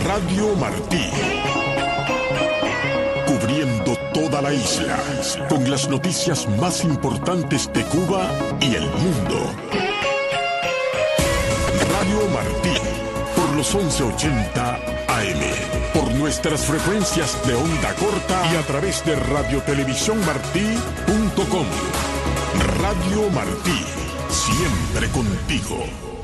Radio Martí. Cubriendo toda la isla, con las noticias más importantes de Cuba y el mundo. Radio Martí, por los 1180 AM, por nuestras frecuencias de onda corta y a través de radiotelevisiónmartí.com. Radio Martí, siempre contigo.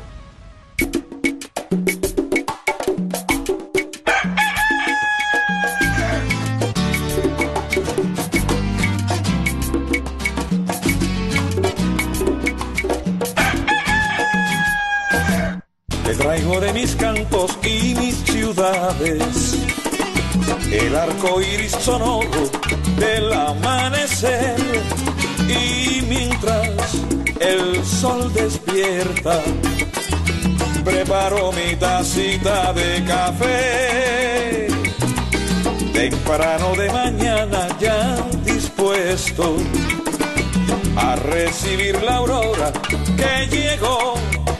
Traigo de mis cantos y mis ciudades el arco iris sonoro del amanecer, y mientras el sol despierta preparo mi tacita de café. Temprano de mañana ya dispuesto a recibir la aurora que llegó.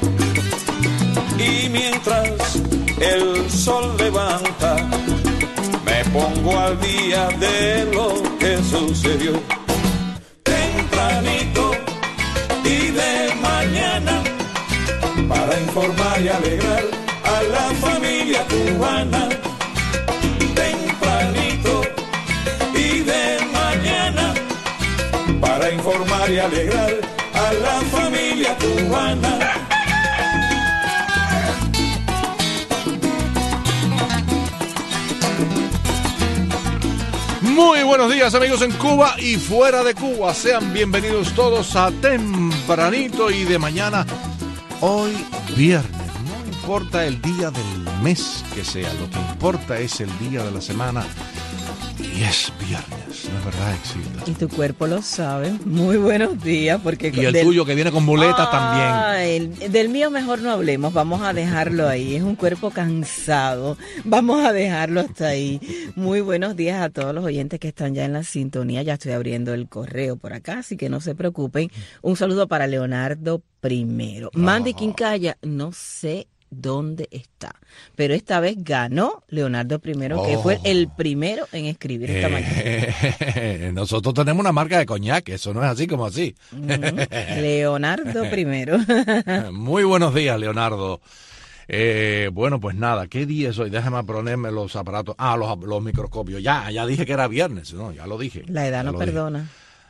Y mientras el sol levanta, me pongo al día de lo que sucedió. Tempranito y de mañana, para informar y alegrar a la familia cubana. Tempranito y de mañana, para informar y alegrar a la familia cubana. Muy buenos días, amigos en Cuba y fuera de Cuba. Sean bienvenidos todos a Tempranito y de mañana. Hoy viernes, no importa el día del mes que sea, lo que importa es el día de la semana. Y es viernes, ¿no es verdad, Exilda? Y tu cuerpo lo sabe. Muy buenos días. Porque y el tuyo que viene con muletas también. Del mío mejor no hablemos, vamos a dejarlo ahí. Es un cuerpo cansado, vamos a dejarlo hasta ahí. Muy buenos días a todos los oyentes que están ya en la sintonía. Ya estoy abriendo el correo por acá, así que no se preocupen. Un saludo para Leonardo primero. Mandy Quincaya, no sé dónde está, pero esta vez ganó Leonardo primero, que fue el primero en escribir esta mañana. Nosotros tenemos una marca de coñac, eso no es así como así. Leonardo primero. Muy buenos días, Leonardo. Bueno, pues nada, ¿qué día es hoy? Déjame ponerme los aparatos, los microscopios. Ya dije que era viernes, ¿no? Ya lo dije. La edad no perdona.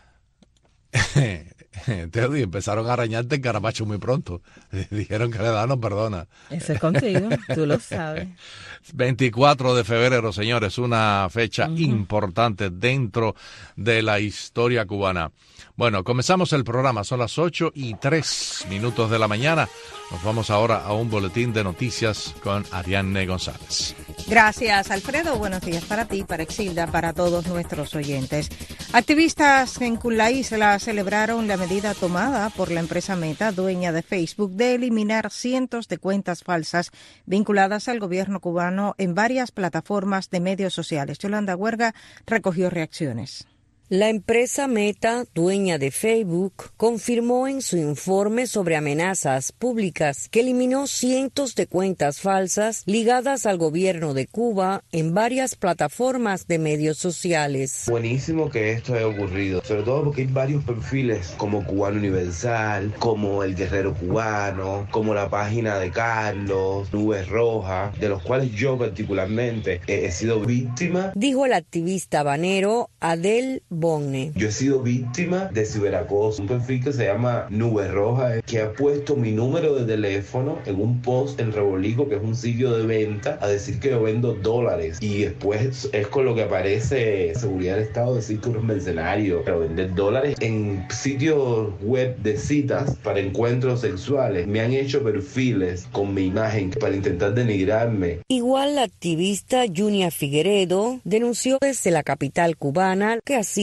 Te empezaron a arañarte en Carapacho muy pronto. Dijeron que la edad no perdona. Eso es contigo, tú lo sabes. 24 de febrero, señores, una fecha importante dentro de la historia cubana. Bueno, comenzamos el programa, son las 8:03 de la mañana. Nos vamos ahora a un boletín de noticias con Ariadne González. Gracias, Alfredo. Buenos días para ti, para Exilda, para todos nuestros oyentes. Activistas en la isla celebraron la medida tomada por la empresa Meta, dueña de Facebook, de eliminar cientos de cuentas falsas vinculadas al gobierno cubano en varias plataformas de medios sociales. Yolanda Huerga recogió reacciones. La empresa Meta, dueña de Facebook, confirmó en su informe sobre amenazas públicas que eliminó cientos de cuentas falsas ligadas al gobierno de Cuba en varias plataformas de medios sociales. Buenísimo que esto haya ocurrido, sobre todo porque hay varios perfiles como Cubano Universal, como El Guerrero Cubano, como la página de Carlos, Nubes Rojas, de los cuales yo particularmente he sido víctima. Dijo el activista habanero Adel Bonne. Yo he sido víctima de ciberacoso. Un perfil que se llama Nube Roja, que ha puesto mi número de teléfono en un post en Rebolico, que es un sitio de venta, a decir que yo vendo dólares. Y después es con lo que aparece Seguridad del Estado, decir que uno es mercenario, pero vender dólares en sitios web de citas para encuentros sexuales. Me han hecho perfiles con mi imagen para intentar denigrarme. Igual la activista Junia Figueredo denunció desde la capital cubana que así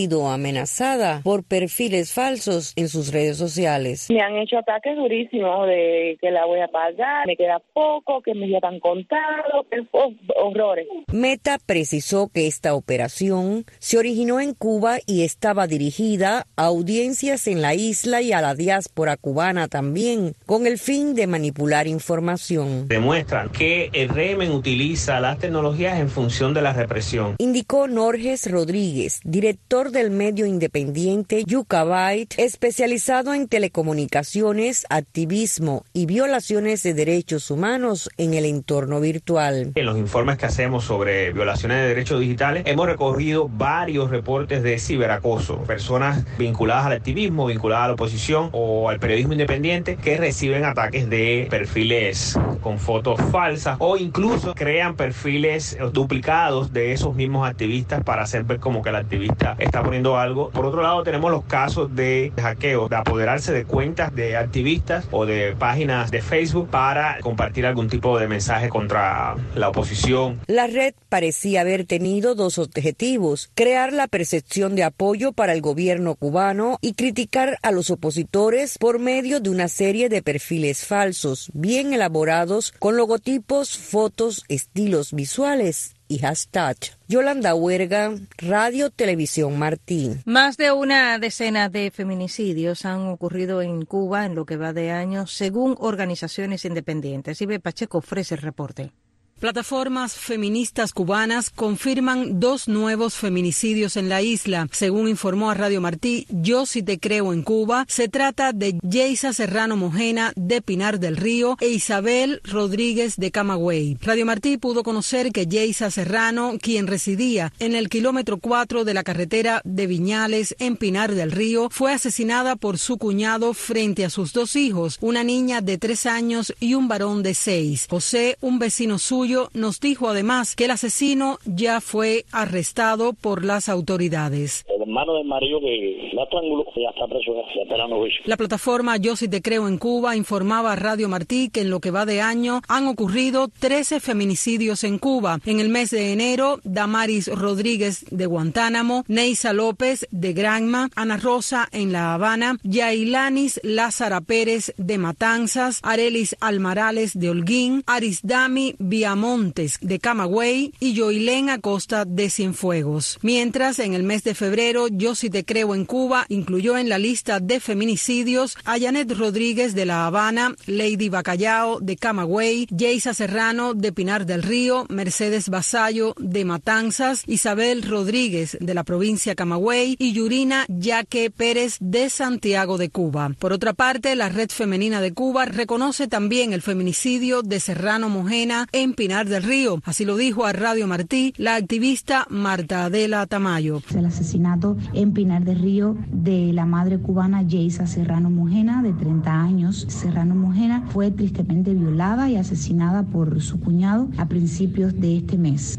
sido amenazada por perfiles falsos en sus redes sociales. Me han hecho ataques durísimos de que la voy a pagar, me queda poco, que me ya tan contado, horrores. Meta precisó que esta operación se originó en Cuba y estaba dirigida a audiencias en la isla y a la diáspora cubana también, con el fin de manipular información. Demuestran que el régimen utiliza las tecnologías en función de la represión. Indicó Norges Rodríguez, director del medio independiente Yucabite, especializado en telecomunicaciones, activismo y violaciones de derechos humanos en el entorno virtual. En los informes que hacemos sobre violaciones de derechos digitales, hemos recorrido varios reportes de ciberacoso. Personas vinculadas al activismo, vinculadas a la oposición o al periodismo independiente que reciben ataques de perfiles con fotos falsas o incluso crean perfiles duplicados de esos mismos activistas para hacer ver como que el activista está poniendo algo. Por otro lado, tenemos los casos de hackeo, de apoderarse de cuentas de activistas o de páginas de Facebook para compartir algún tipo de mensaje contra la oposición. La red parecía haber tenido dos objetivos: crear la percepción de apoyo para el gobierno cubano y criticar a los opositores por medio de una serie de perfiles falsos, bien elaborados, con logotipos, fotos, estilos visuales y hashtag. Yolanda Huerga, Radio Televisión Martí. Más de una decena de feminicidios han ocurrido en Cuba en lo que va de año, según organizaciones independientes. Ibe Pacheco ofrece el reporte. Plataformas feministas cubanas confirman 2 nuevos feminicidios en la isla. Según informó a Radio Martí, Yo Si Te Creo en Cuba, se trata de Yeisa Serrano Mojena de Pinar del Río e Isabel Rodríguez de Camagüey. Radio Martí pudo conocer que Yeisa Serrano, quien residía en el kilómetro 4 de la carretera de Viñales en Pinar del Río, fue asesinada por su cuñado frente a sus 2 hijos, una niña de 3 años y un varón de 6. José, un vecino suyo, nos dijo además que el asesino ya fue arrestado por las autoridades. El hermano del marido que la estranguló ya está preso, ya esperando juicio. La plataforma Yo Si Te Creo en Cuba informaba a Radio Martí que en lo que va de año han ocurrido 13 feminicidios en Cuba. En el mes de enero, Damaris Rodríguez de Guantánamo, Neisa López de Granma, Ana Rosa en La Habana, Yailanis Lázara Pérez de Matanzas, Arelis Almarales de Holguín, Arisdami Viamontes de Camagüey y Yoilén Acosta de Cienfuegos. Mientras, en el mes de febrero, Yo Si Te Creo en Cuba incluyó en la lista de feminicidios a Janet Rodríguez de La Habana, Lady Bacallao de Camagüey, Yeisa Serrano de Pinar del Río, Mercedes Vasallo de Matanzas, Isabel Rodríguez de la provincia Camagüey y Yurina Yaque Pérez de Santiago de Cuba. Por otra parte, la Red Femenina de Cuba reconoce también el feminicidio de Serrano Mojena en Pinar del Río. Así lo dijo a Radio Martí la activista Marta Adela Tamayo. El asesinato en Pinar del Río de la madre cubana Yeisa Serrano Mojena, de 30 años. Serrano Mojena fue tristemente violada y asesinada por su cuñado a principios de este mes.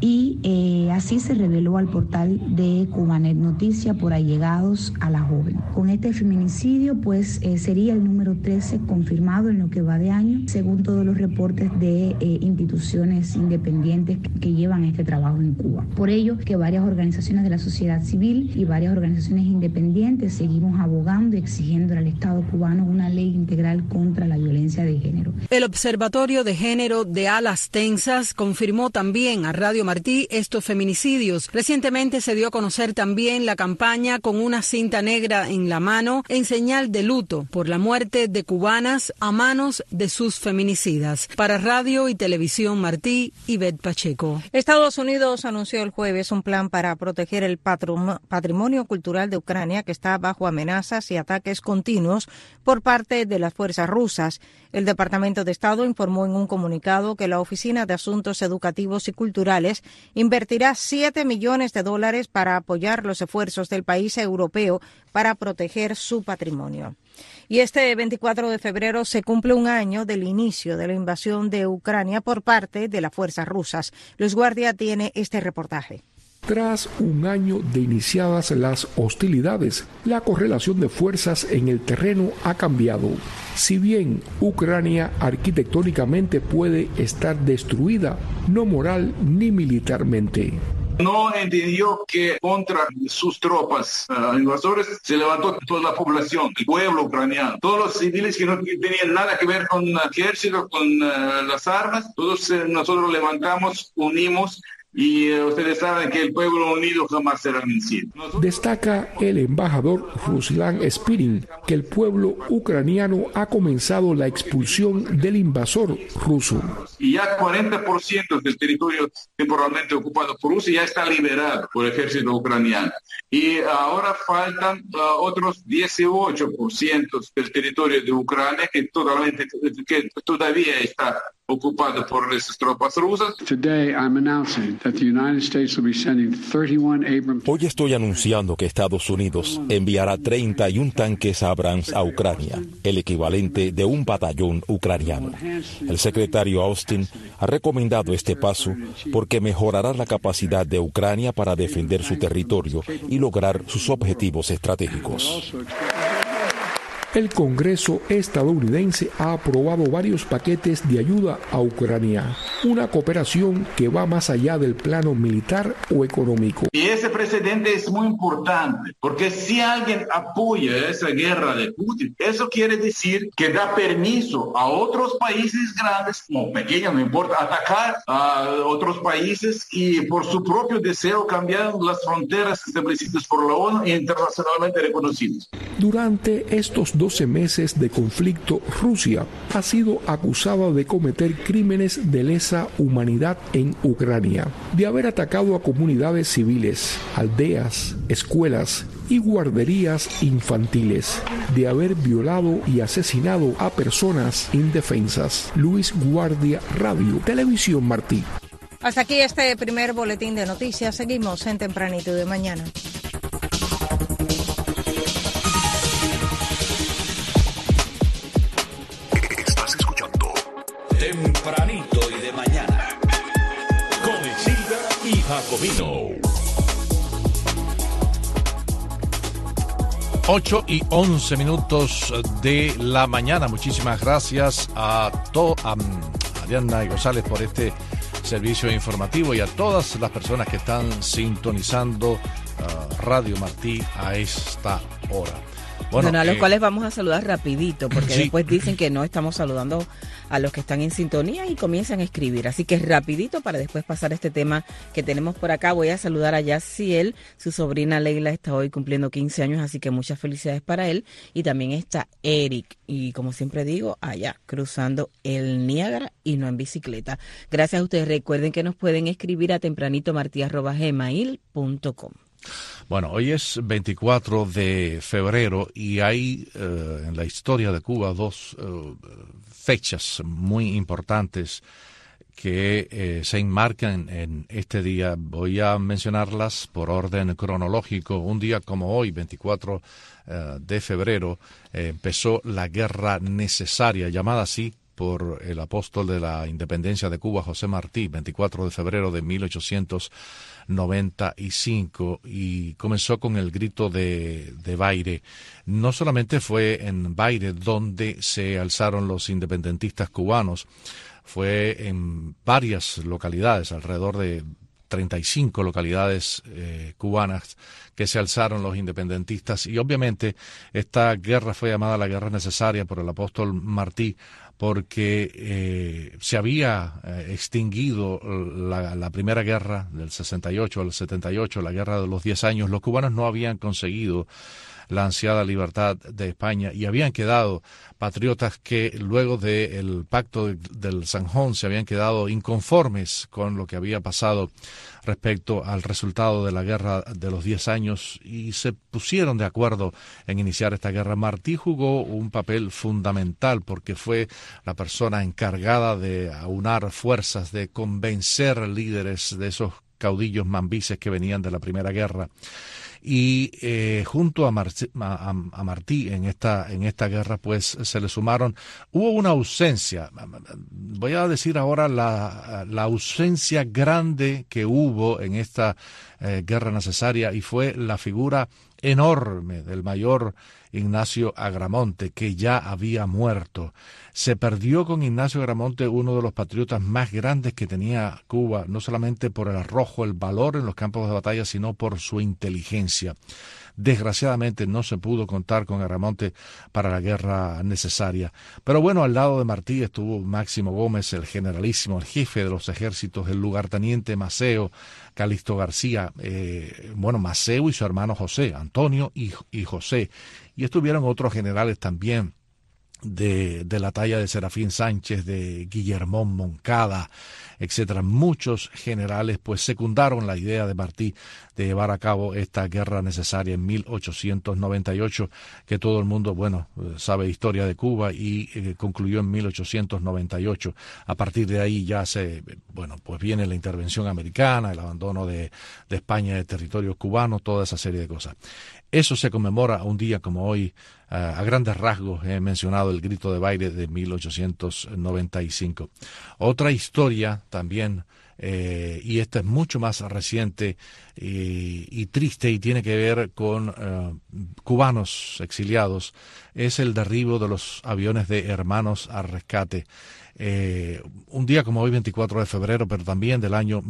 Y así se reveló al portal de Cubanet Noticia por allegados a la joven. Con este feminicidio, pues sería el número 13 confirmado en lo que va de año, según todos los reportes de instituciones independientes que llevan este trabajo en Cuba. Por ello, que varias organizaciones de la sociedad civil y varias organizaciones independientes seguimos abogando y exigiendo al Estado cubano una ley integral contra la violencia de género. El Observatorio de Género de Alas Tensas confirmó también a Radio Martí estos feminicidios. Recientemente se dio a conocer también la campaña con una cinta negra en la mano en señal de luto por la muerte de cubanas a manos de sus feminicidas. Para Radio y Televisión Martí, Ivette Pacheco. Estados Unidos anunció el jueves un plan para proteger el patrimonio cultural de Ucrania, que está bajo amenazas y ataques continuos por parte de las fuerzas rusas. El Departamento de Estado informó en un comunicado que la Oficina de Asuntos Educativos y Culturales invertirá $7 millones para apoyar los esfuerzos del país europeo para proteger su patrimonio. Y este 24 de febrero se cumple un año del inicio de la invasión de Ucrania por parte de las fuerzas rusas. Luis Guardia tiene este reportaje. Tras un año de iniciadas las hostilidades, la correlación de fuerzas en el terreno ha cambiado. Si bien Ucrania arquitectónicamente puede estar destruida, no moral ni militarmente. No entendió que contra sus tropas invasores se levantó toda la población, el pueblo ucraniano. Todos los civiles que no tenían nada que ver con el ejército, con las armas, todos nosotros levantamos, unimos. Y ustedes saben que el pueblo unido jamás será vencido. Destaca el embajador Ruslan Spirin que el pueblo ucraniano ha comenzado la expulsión del invasor ruso. Y ya 40% del territorio temporalmente ocupado por Rusia ya está liberado por el ejército ucraniano. Y ahora faltan otros 18% del territorio de Ucrania que todavía está ocupado por las tropas rusas. Hoy estoy anunciando que Estados Unidos enviará 31 tanques Abrams a Ucrania, el equivalente de un batallón ucraniano. El secretario Austin ha recomendado este paso porque mejorará la capacidad de Ucrania para defender su territorio y lograr sus objetivos estratégicos. El Congreso estadounidense ha aprobado varios paquetes de ayuda a Ucrania, una cooperación que va más allá del plano militar o económico. Y ese precedente es muy importante, porque si alguien apoya esa guerra de Putin, eso quiere decir que da permiso a otros países grandes, o pequeños, no importa, atacar a otros países y por su propio deseo cambiar las fronteras establecidas por la ONU e internacionalmente reconocidas. Durante estos 12 meses de conflicto, Rusia ha sido acusada de cometer crímenes de lesa humanidad en Ucrania, de haber atacado a comunidades civiles, aldeas, escuelas y guarderías infantiles, de haber violado y asesinado a personas indefensas. Luis Guardia, Radio Televisión Martí. Hasta aquí este primer boletín de noticias. Seguimos en Tempranito de Mañana. Tempranito y de mañana, con Isilda y Jacobino. 8:11 de la mañana. Muchísimas gracias a Ariana y González por este servicio informativo y a todas las personas que están sintonizando Radio Martí a esta hora. Bueno, a los cuales vamos a saludar rapidito, porque después dicen que no estamos saludando a los que están en sintonía y comienzan a escribir. Así que rapidito para después pasar este tema que tenemos por acá. Voy a saludar a Yaciel, su sobrina Leila está hoy cumpliendo 15 años, así que muchas felicidades para él. Y también está Eric, y como siempre digo, allá cruzando el Niágara y no en bicicleta. Gracias a ustedes. Recuerden que nos pueden escribir a tempranitomarti@gmail.com. Bueno, hoy es 24 de febrero y hay en la historia de Cuba dos fechas muy importantes que se enmarcan en este día. Voy a mencionarlas por orden cronológico. Un día como hoy, 24 de febrero, empezó la guerra necesaria, llamada así por el apóstol de la independencia de Cuba, José Martí, 24 de febrero de 1895, y comenzó con el grito de Baire. No solamente fue en Baire donde se alzaron los independentistas cubanos, fue en varias localidades, alrededor de 35 localidades cubanas que se alzaron los independentistas, y obviamente esta guerra fue llamada la guerra necesaria por el apóstol Martí porque se había extinguido la primera guerra del 68 al 78, la guerra de los 10 años. Los cubanos no habían conseguido la ansiada libertad de España y habían quedado patriotas que luego del pacto del Zanjón se habían quedado inconformes con lo que había pasado respecto al resultado de la guerra de los 10 años y se pusieron de acuerdo en iniciar esta guerra. Martí jugó un papel fundamental porque fue la persona encargada de aunar fuerzas, de convencer líderes de esos caudillos mambises que venían de la Primera Guerra. Y junto a Martí en esta guerra, pues se le sumaron, hubo una ausencia, voy a decir ahora la ausencia grande que hubo en esta guerra necesaria, y fue la figura enorme del mayor Ignacio Agramonte, que ya había muerto. Se perdió con Ignacio Agramonte uno de los patriotas más grandes que tenía Cuba, no solamente por el arrojo, el valor en los campos de batalla, sino por su inteligencia. Desgraciadamente no se pudo contar con Agramonte para la guerra necesaria. Pero bueno, al lado de Martí estuvo Máximo Gómez, el generalísimo, el jefe de los ejércitos, el lugarteniente Maceo, Calixto García, Maceo y su hermano José, Antonio y José. Y estuvieron otros generales también de la talla de Serafín Sánchez, de Guillermón Moncada, etcétera. Muchos generales pues secundaron la idea de Martí de llevar a cabo esta guerra necesaria en 1898, que todo el mundo, sabe historia de Cuba, y concluyó en 1898. A partir de ahí ya pues viene la intervención americana, el abandono de España de territorios cubanos, toda esa serie de cosas. Eso se conmemora un día como hoy. A grandes rasgos he mencionado el grito de baile de 1895. Otra historia también, y esta es mucho más reciente y triste, y tiene que ver con cubanos exiliados, es el derribo de los aviones de Hermanos al Rescate. Un día como hoy, 24 de febrero, pero también del año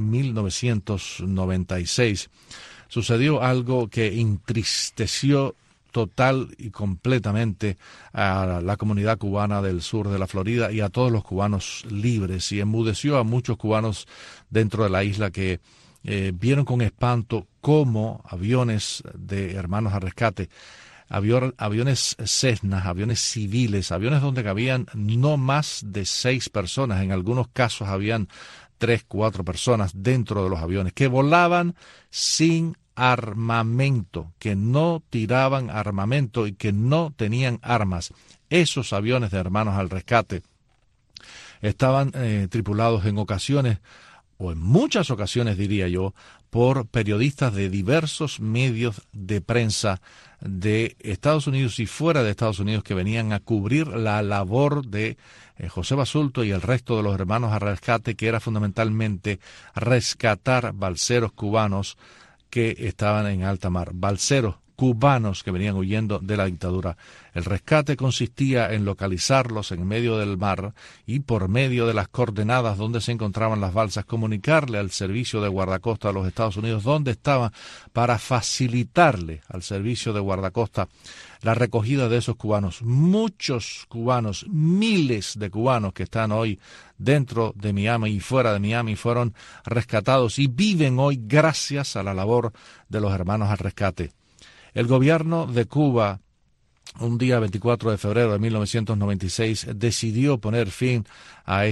1996, sucedió algo que entristeció total y completamente a la comunidad cubana del sur de la Florida y a todos los cubanos libres, y enmudeció a muchos cubanos dentro de la isla que vieron con espanto cómo aviones de Hermanos al Rescate, aviones Cessna, aviones civiles, aviones donde cabían no más de 6 personas, en algunos casos habían 3, 4 personas dentro de los aviones, que volaban sin armamento, que no tiraban armamento y que no tenían armas. Esos aviones de Hermanos al Rescate estaban tripulados en ocasiones, o en muchas ocasiones diría yo, por periodistas de diversos medios de prensa de Estados Unidos y fuera de Estados Unidos, que venían a cubrir la labor de José Basulto y el resto de los Hermanos al Rescate, que era fundamentalmente rescatar balseros cubanos que estaban en alta mar, balseros cubanos que venían huyendo de la dictadura. El rescate consistía en localizarlos en medio del mar y, por medio de las coordenadas donde se encontraban las balsas, comunicarle al servicio de guardacosta de los Estados Unidos dónde estaban, para facilitarle al servicio de guardacosta la recogida de esos cubanos. Muchos cubanos, miles de cubanos que están hoy dentro de Miami y fuera de Miami, fueron rescatados y viven hoy gracias a la labor de los Hermanos al Rescate. El gobierno de Cuba, un día 24 de febrero de 1996, decidió poner fin a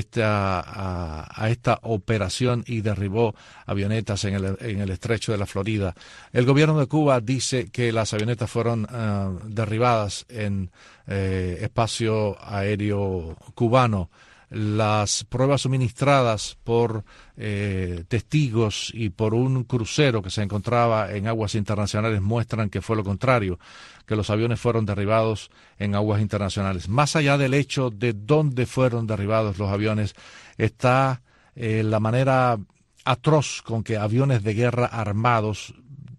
esta operación y derribó avionetas en el estrecho de la Florida. El gobierno de Cuba dice que las avionetas fueron derribadas en espacio aéreo cubano. Las pruebas suministradas por testigos y por un crucero que se encontraba en aguas internacionales muestran que fue lo contrario, que los aviones fueron derribados en aguas internacionales. Más allá del hecho de dónde fueron derribados los aviones, está la manera atroz con que aviones de guerra armados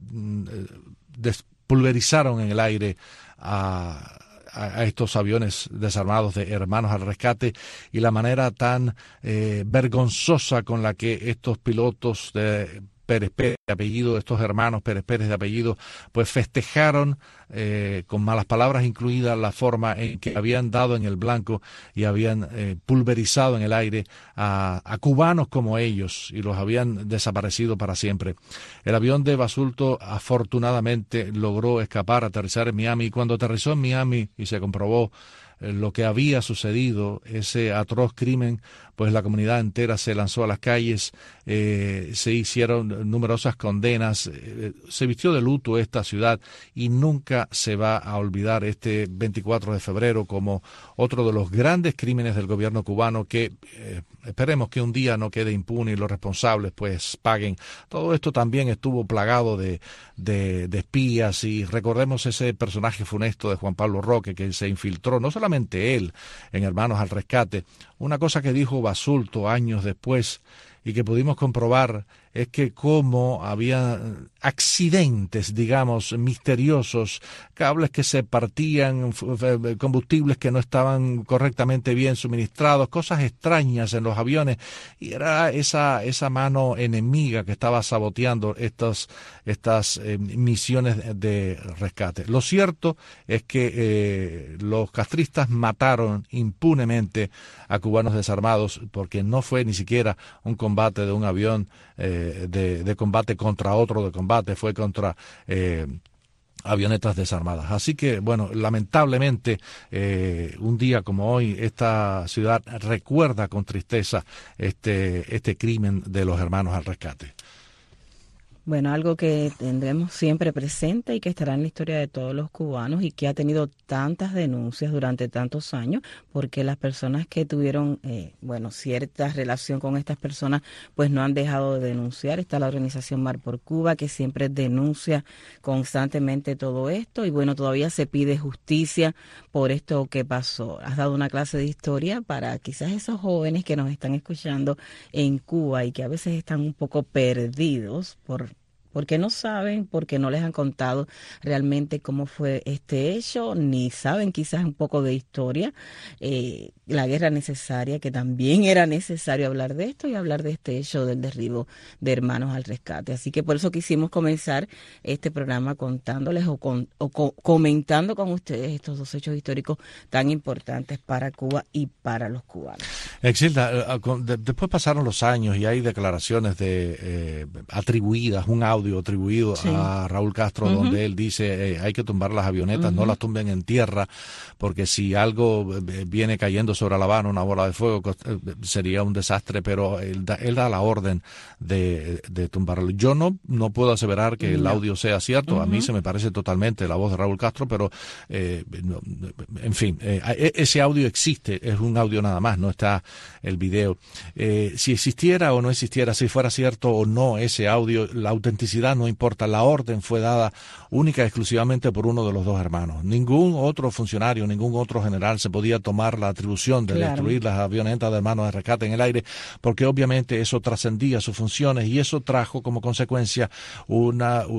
pulverizaron en el aire a estos aviones desarmados de Hermanos al Rescate, y la manera tan vergonzosa con la que estos pilotos de Pérez Pérez de apellido, estos hermanos Pérez Pérez de apellido, pues festejaron con malas palabras incluidas la forma en que habían dado en el blanco y habían pulverizado en el aire a cubanos como ellos, y los habían desaparecido para siempre. El avión de Basulto afortunadamente logró escapar, aterrizar en Miami, y cuando aterrizó en Miami y se comprobó lo que había sucedido, ese atroz crimen, pues la comunidad entera se lanzó a las calles, se hicieron numerosas condenas, se vistió de luto esta ciudad, y nunca se va a olvidar este 24 de febrero como otro de los grandes crímenes del gobierno cubano, que esperemos que un día no quede impune y los responsables pues paguen. Todo esto también estuvo plagado de espías, y recordemos ese personaje funesto de Juan Pablo Roque, que se infiltró, no solamente él, en Hermanos al Rescate. Una cosa que dijo Basulto años después y que pudimos comprobar es que como había accidentes, digamos, misteriosos, cables que se partían, combustibles que no estaban correctamente bien suministrados, cosas extrañas en los aviones, y era esa mano enemiga que estaba saboteando estas misiones de rescate. Lo cierto es que los castristas mataron impunemente a cubanos desarmados, porque no fue ni siquiera un combate de un avión de combate contra otro de combate, fue contra avionetas desarmadas. Así que, bueno, lamentablemente, un día como hoy, esta ciudad recuerda con tristeza este crimen de los hermanos al rescate. Bueno, algo que tendremos siempre presente y que estará en la historia de todos los cubanos y que ha tenido tantas denuncias durante tantos años, porque las personas que tuvieron, cierta relación con estas personas, pues no han dejado de denunciar. Está la organización Mar por Cuba, que siempre denuncia constantemente todo esto y bueno, todavía se pide justicia por esto que pasó. Has dado una clase de historia para quizás esos jóvenes que nos están escuchando en Cuba y que a veces están un poco perdidos porque no saben, porque no les han contado realmente cómo fue este hecho, ni saben quizás un poco de historia, la guerra necesaria, que también era necesario hablar de esto y hablar de este hecho del derribo de hermanos al rescate. Así que por eso quisimos comenzar este programa contándoles o comentando con ustedes estos dos hechos históricos tan importantes para Cuba y para los cubanos. Exilda, después pasaron los años y hay declaraciones atribuidas, un audio atribuido a Raúl Castro, donde él dice hay que tumbar las avionetas, no las tumben en tierra, porque si algo viene cayendo sobre La Habana, una bola de fuego, sería un desastre, pero él da la orden de tumbarlo. Yo no puedo aseverar que el audio sea cierto, a mí se me parece totalmente la voz de Raúl Castro, pero en fin, ese audio existe, es un audio nada más, no está el video. Si existiera o no existiera, si fuera cierto o no ese audio, la autenticidad no importa, la orden fue dada única y exclusivamente por uno de los dos hermanos. Ningún otro funcionario, ningún otro general se podía tomar la atribución de destruir las avionetas de hermanos de rescate en el aire, porque obviamente eso trascendía sus funciones y eso trajo como consecuencia un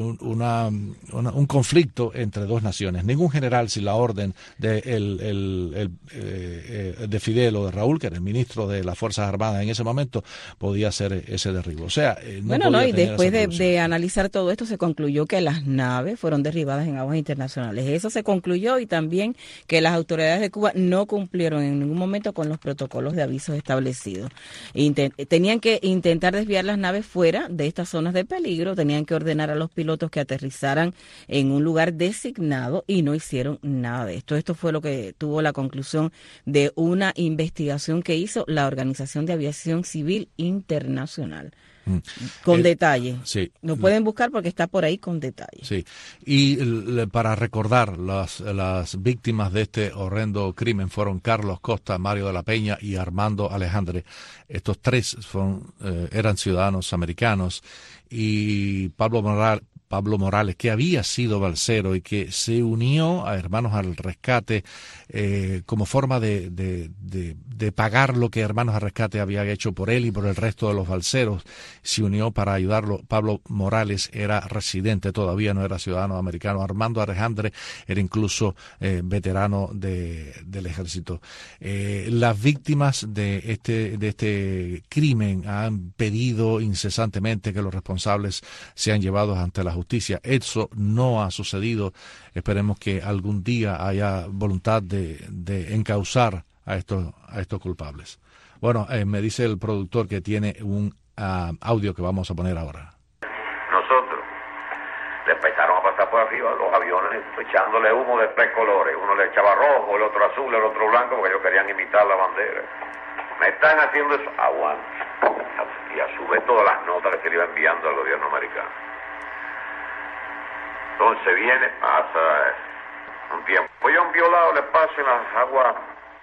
conflicto entre dos naciones. Ningún general, sin la orden de Fidel o de Raúl, que era el ministro de las Fuerzas Armadas en ese momento, podía hacer ese derribo. O sea, y después de analizar todo esto, se concluyó que las naves fueron derribadas en aguas internacionales. Eso se concluyó, y también que las autoridades de Cuba no cumplieron en ningún momento con los protocolos de avisos establecidos. Tenían que intentar desviar las naves fuera de estas zonas de peligro, tenían que ordenar a los pilotos que aterrizaran en un lugar designado y no hicieron nada de esto. Esto fue lo que tuvo la conclusión de una investigación que hizo la Organización de Aviación Civil Internacional. Con detalle. Sí. Lo pueden buscar porque está por ahí con detalle. Sí. Y para recordar, las víctimas de este horrendo crimen fueron Carlos Costa, Mario de la Peña y Armando Alejandre. Estos tres eran ciudadanos americanos, y Pablo Morales, que había sido balsero y que se unió a Hermanos al Rescate como forma de pagar lo que Hermanos al Rescate había hecho por él y por el resto de los balseros. Se unió para ayudarlo. Pablo Morales era residente, todavía no era ciudadano americano. Armando Alejandre era incluso veterano del ejército. Las víctimas de este crimen han pedido incesantemente que los responsables sean llevados ante la justicia. Eso no ha sucedido. Esperemos que algún día haya voluntad de encauzar a estos culpables. Bueno, me dice el productor que tiene un audio que vamos a poner ahora. Nosotros le empezaron a pasar por arriba los aviones echándole humo de tres colores. Uno le echaba rojo, el otro azul, el otro blanco, porque ellos querían imitar la bandera. Me están haciendo eso. Aguanta. Y a su vez todas las notas que se le iba enviando al gobierno americano. Entonces pasa un tiempo. Pues han violado el espacio en las aguas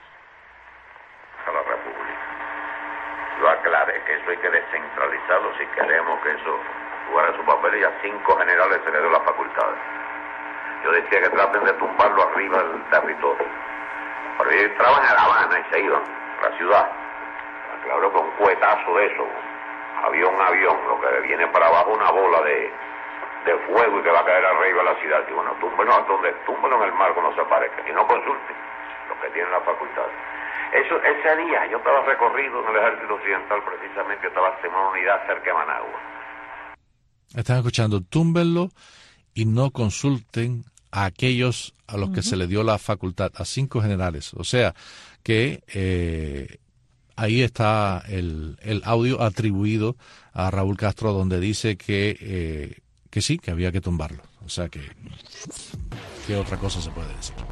a la República. Yo aclaré que eso hay que descentralizarlo si queremos que eso jugara su papel, y a 5 generales se les dio las facultades. Yo decía que traten de tumbarlo arriba del territorio. Pero ellos entraban a La Habana y se iban a la ciudad. Claro, con un cuetazo de eso, había un avión, lo que viene para abajo una bola de fuego y que va a caer arriba de la ciudad. Digo, no, túmbelo en el mar cuando se aparezca y no consulte los que tienen la facultad. Ese día yo estaba recorrido en el Ejército Occidental, precisamente, yo estaba en una unidad cerca de Managua. Están escuchando, túmbenlo y no consulten a aquellos a los que se le dio la facultad, a 5 generales. O sea que ahí está el audio atribuido a Raúl Castro, donde dice que sí, que había que tumbarlo. O sea que, ¿qué otra cosa se puede decir?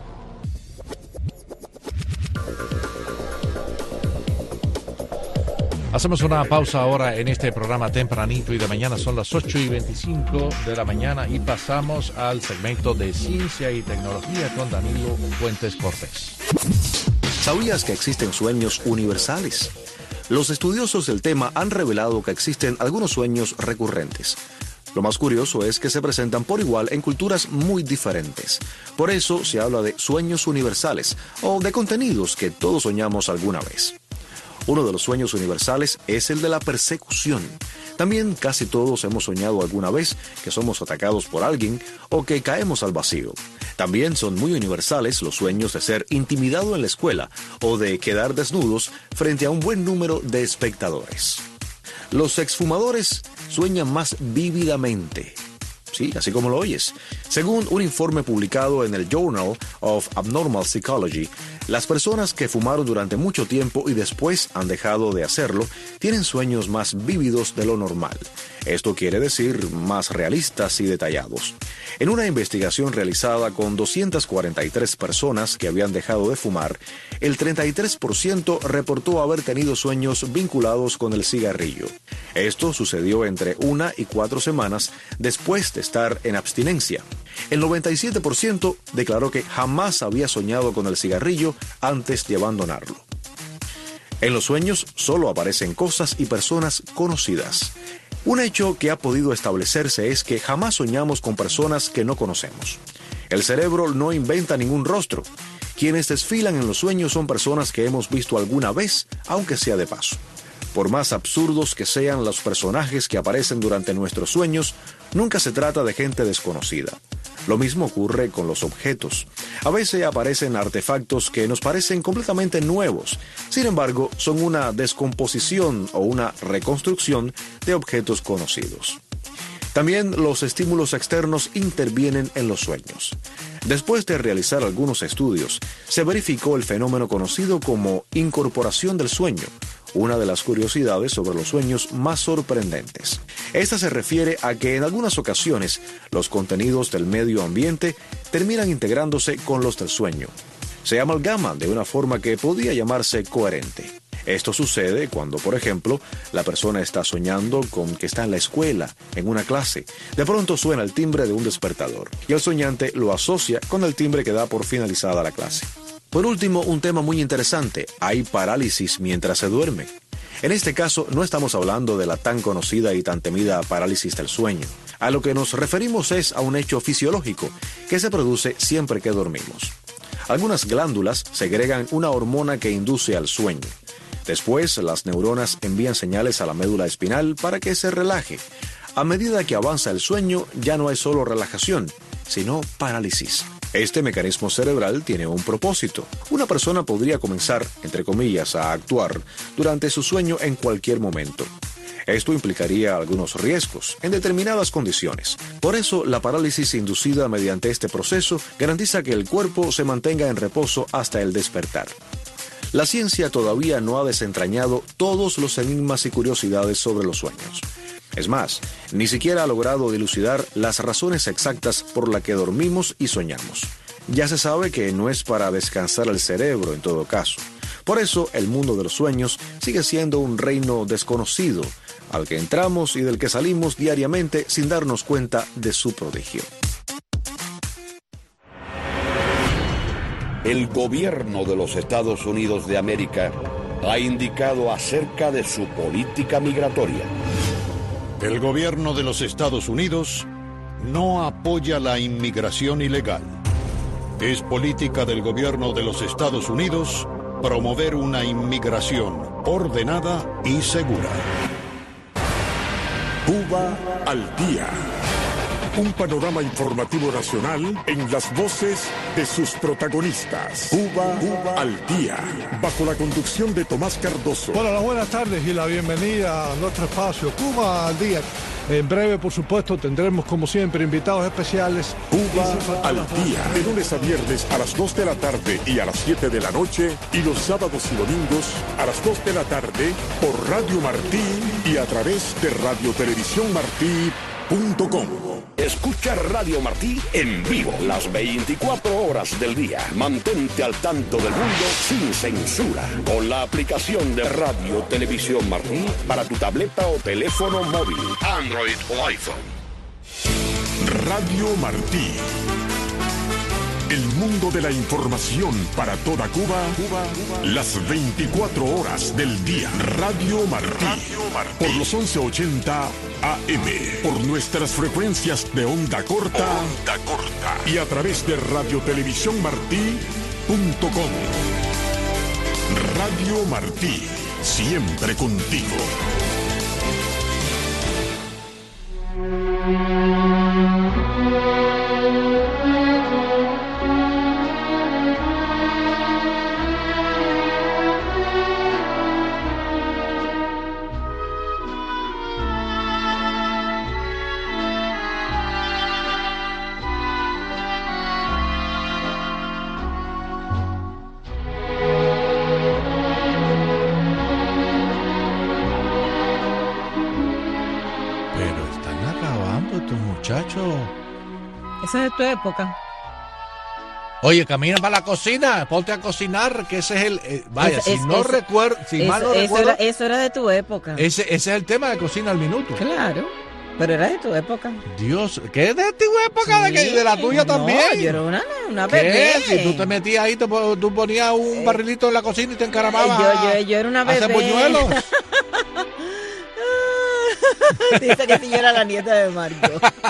Hacemos una pausa ahora en este programa tempranito y de mañana. Son las 8:25 de la mañana y pasamos al segmento de Ciencia y Tecnología con Danilo Fuentes Cortés. ¿Sabías que existen sueños universales? Los estudiosos del tema han revelado que existen algunos sueños recurrentes. Lo más curioso es que se presentan por igual en culturas muy diferentes. Por eso se habla de sueños universales o de contenidos que todos soñamos alguna vez. Uno de los sueños universales es el de la persecución. También casi todos hemos soñado alguna vez que somos atacados por alguien o que caemos al vacío. También son muy universales los sueños de ser intimidado en la escuela o de quedar desnudos frente a un buen número de espectadores. Los exfumadores sueñan más vívidamente. Sí, así como lo oyes. Según un informe publicado en el Journal of Abnormal Psychology, las personas que fumaron durante mucho tiempo y después han dejado de hacerlo tienen sueños más vívidos de lo normal. Esto quiere decir más realistas y detallados. En una investigación realizada con 243 personas que habían dejado de fumar, el 33% reportó haber tenido sueños vinculados con el cigarrillo. Esto sucedió entre 1 y 4 semanas después de estar en abstinencia. El 97% declaró que jamás había soñado con el cigarrillo antes de abandonarlo. En los sueños solo aparecen cosas y personas conocidas. Un hecho que ha podido establecerse es que jamás soñamos con personas que no conocemos. El cerebro no inventa ningún rostro. Quienes desfilan en los sueños son personas que hemos visto alguna vez, aunque sea de paso. Por más absurdos que sean los personajes que aparecen durante nuestros sueños, nunca se trata de gente desconocida. Lo mismo ocurre con los objetos. A veces aparecen artefactos que nos parecen completamente nuevos. Sin embargo, son una descomposición o una reconstrucción de objetos conocidos. También los estímulos externos intervienen en los sueños. Después de realizar algunos estudios, se verificó el fenómeno conocido como incorporación del sueño, una de las curiosidades sobre los sueños más sorprendentes. Esta se refiere a que en algunas ocasiones los contenidos del medio ambiente terminan integrándose con los del sueño. Se amalgaman de una forma que podría llamarse coherente. Esto sucede cuando, por ejemplo, la persona está soñando con que está en la escuela, en una clase. De pronto suena el timbre de un despertador y el soñante lo asocia con el timbre que da por finalizada la clase. Por último, un tema muy interesante: hay parálisis mientras se duerme. En este caso, no estamos hablando de la tan conocida y tan temida parálisis del sueño. A lo que nos referimos es a un hecho fisiológico que se produce siempre que dormimos. Algunas glándulas segregan una hormona que induce al sueño. Después, las neuronas envían señales a la médula espinal para que se relaje. A medida que avanza el sueño, ya no hay solo relajación, sino parálisis. Este mecanismo cerebral tiene un propósito. Una persona podría comenzar, entre comillas, a actuar durante su sueño en cualquier momento. Esto implicaría algunos riesgos en determinadas condiciones. Por eso, la parálisis inducida mediante este proceso garantiza que el cuerpo se mantenga en reposo hasta el despertar. La ciencia todavía no ha desentrañado todos los enigmas y curiosidades sobre los sueños. Es más, ni siquiera ha logrado dilucidar las razones exactas por las que dormimos y soñamos. Ya se sabe que no es para descansar el cerebro en todo caso. Por eso, el mundo de los sueños sigue siendo un reino desconocido, al que entramos y del que salimos diariamente sin darnos cuenta de su prodigio. El gobierno de los Estados Unidos de América ha indicado acerca de su política migratoria. El gobierno de los Estados Unidos no apoya la inmigración ilegal. Es política del gobierno de los Estados Unidos promover una inmigración ordenada y segura. Cuba al día. Un panorama informativo nacional en las voces de sus protagonistas. Cuba al día. Bajo la conducción de Tomás Cardoso. Hola, las buenas tardes y la bienvenida a nuestro espacio Cuba al día. En breve, por supuesto, tendremos como siempre invitados especiales. Cuba al día. De lunes a viernes a las 2 de la tarde y a las 7 de la noche. Y los sábados y domingos a las 2 de la tarde por Radio Martí y a través de radiotelevisiónmartí.com. Escucha Radio Martí en vivo las 24 horas del día. Mantente al tanto del mundo sin censura con la aplicación de Radio Televisión Martí para tu tableta o teléfono móvil, Android o iPhone. Radio Martí. El mundo de la información para toda Cuba, las 24 horas del día. Radio Martí. Por los 1180 AM. Por nuestras frecuencias de onda corta. Y a través de radiotelevisiónmartí.com. Radio Martí. Siempre contigo. Esa es de tu época. Oye, camina para la cocina, ponte a cocinar, que ese es el... mal no recuerdo... Eso era de tu época. Ese es el tema de Cocina al Minuto. Claro, pero era de tu época. Dios, ¿qué es de tu época? Sí, ¿de la tuya también? Yo era una bebé. Si tú te metías ahí, tú ponías un barrilito en la cocina y te encaramabas. Yo era una bebé. ¿Hacer buñuelos? Dice que sí, yo era la nieta de Marco.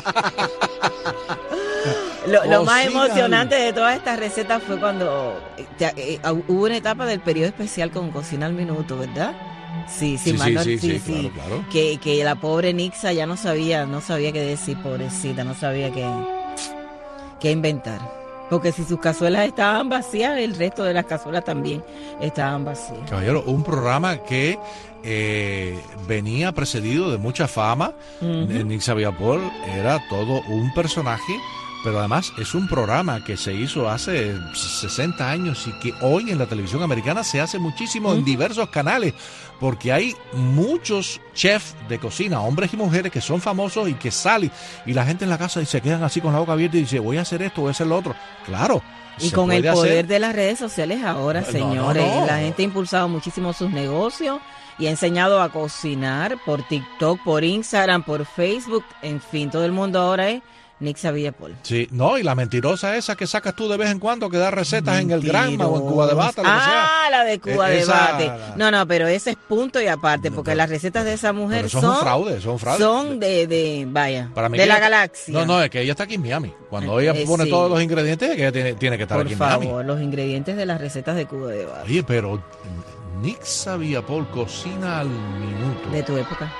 Lo más emocionante de todas estas recetas fue cuando hubo una etapa del periodo especial con Cocina al Minuto, ¿verdad? Sí, claro. Que la pobre Nixa ya no sabía qué decir, pobrecita, no sabía qué inventar. Porque si sus cazuelas estaban vacías, el resto de las cazuelas también estaban vacías. Caballero, un programa que venía precedido de mucha fama. Nixa Viapol era todo un personaje, pero además es un programa que se hizo hace 60 años y que hoy en la televisión americana se hace muchísimo en diversos canales, porque hay muchos chefs de cocina, hombres y mujeres, que son famosos y que salen, y la gente en la casa y se quedan así con la boca abierta y dice, voy a hacer esto, voy a hacer lo otro. Claro. Y con el poder de las redes sociales ahora, señores, la gente ha impulsado muchísimo sus negocios y ha enseñado a cocinar por TikTok, por Instagram, por Facebook, en fin, todo el mundo ahora es Nixa Viapol. Sí, no, y la mentirosa esa que sacas tú de vez en cuando, que da recetas en el Granma o en Cuba Debate, lo que sea. La de Cuba Debate. No, pero ese es punto y aparte, porque las recetas de esa mujer son fraude. Son de la galaxia. No, es que ella está aquí en Miami. Cuando ella pone todos los ingredientes, que ella tiene que estar aquí en Miami. Por favor, los ingredientes de las recetas de Cuba Debate. Oye, pero Nixa Viapol, Cocina al Minuto. De tu época.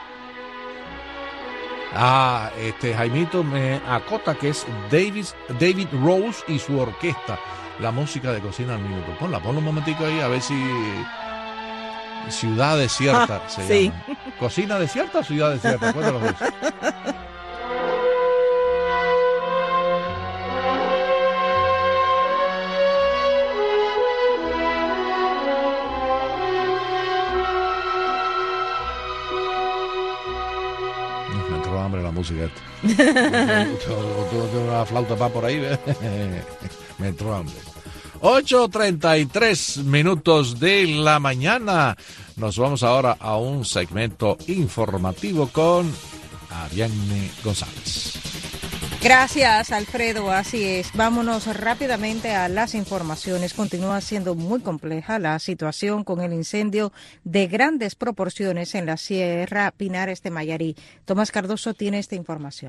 Jaimito me acota que es David Rose y su orquesta, la música de Cocina al Minuto. Ponla un momentico ahí a ver si Ciudad Desierta se llama. ¿Cocina Desierta o Ciudad Desierta? ¿Cuál de los dos? La música esta. Tú tienes una flauta para por ahí, ¿ves? Me entró hambre. 8:33 minutos de la mañana. Nos vamos ahora a un segmento informativo con Ariadne González. Gracias, Alfredo. Así es. Vámonos rápidamente a las informaciones. Continúa siendo muy compleja la situación con el incendio de grandes proporciones en la Sierra Pinares de Mayarí. Tomás Cardoso tiene esta información.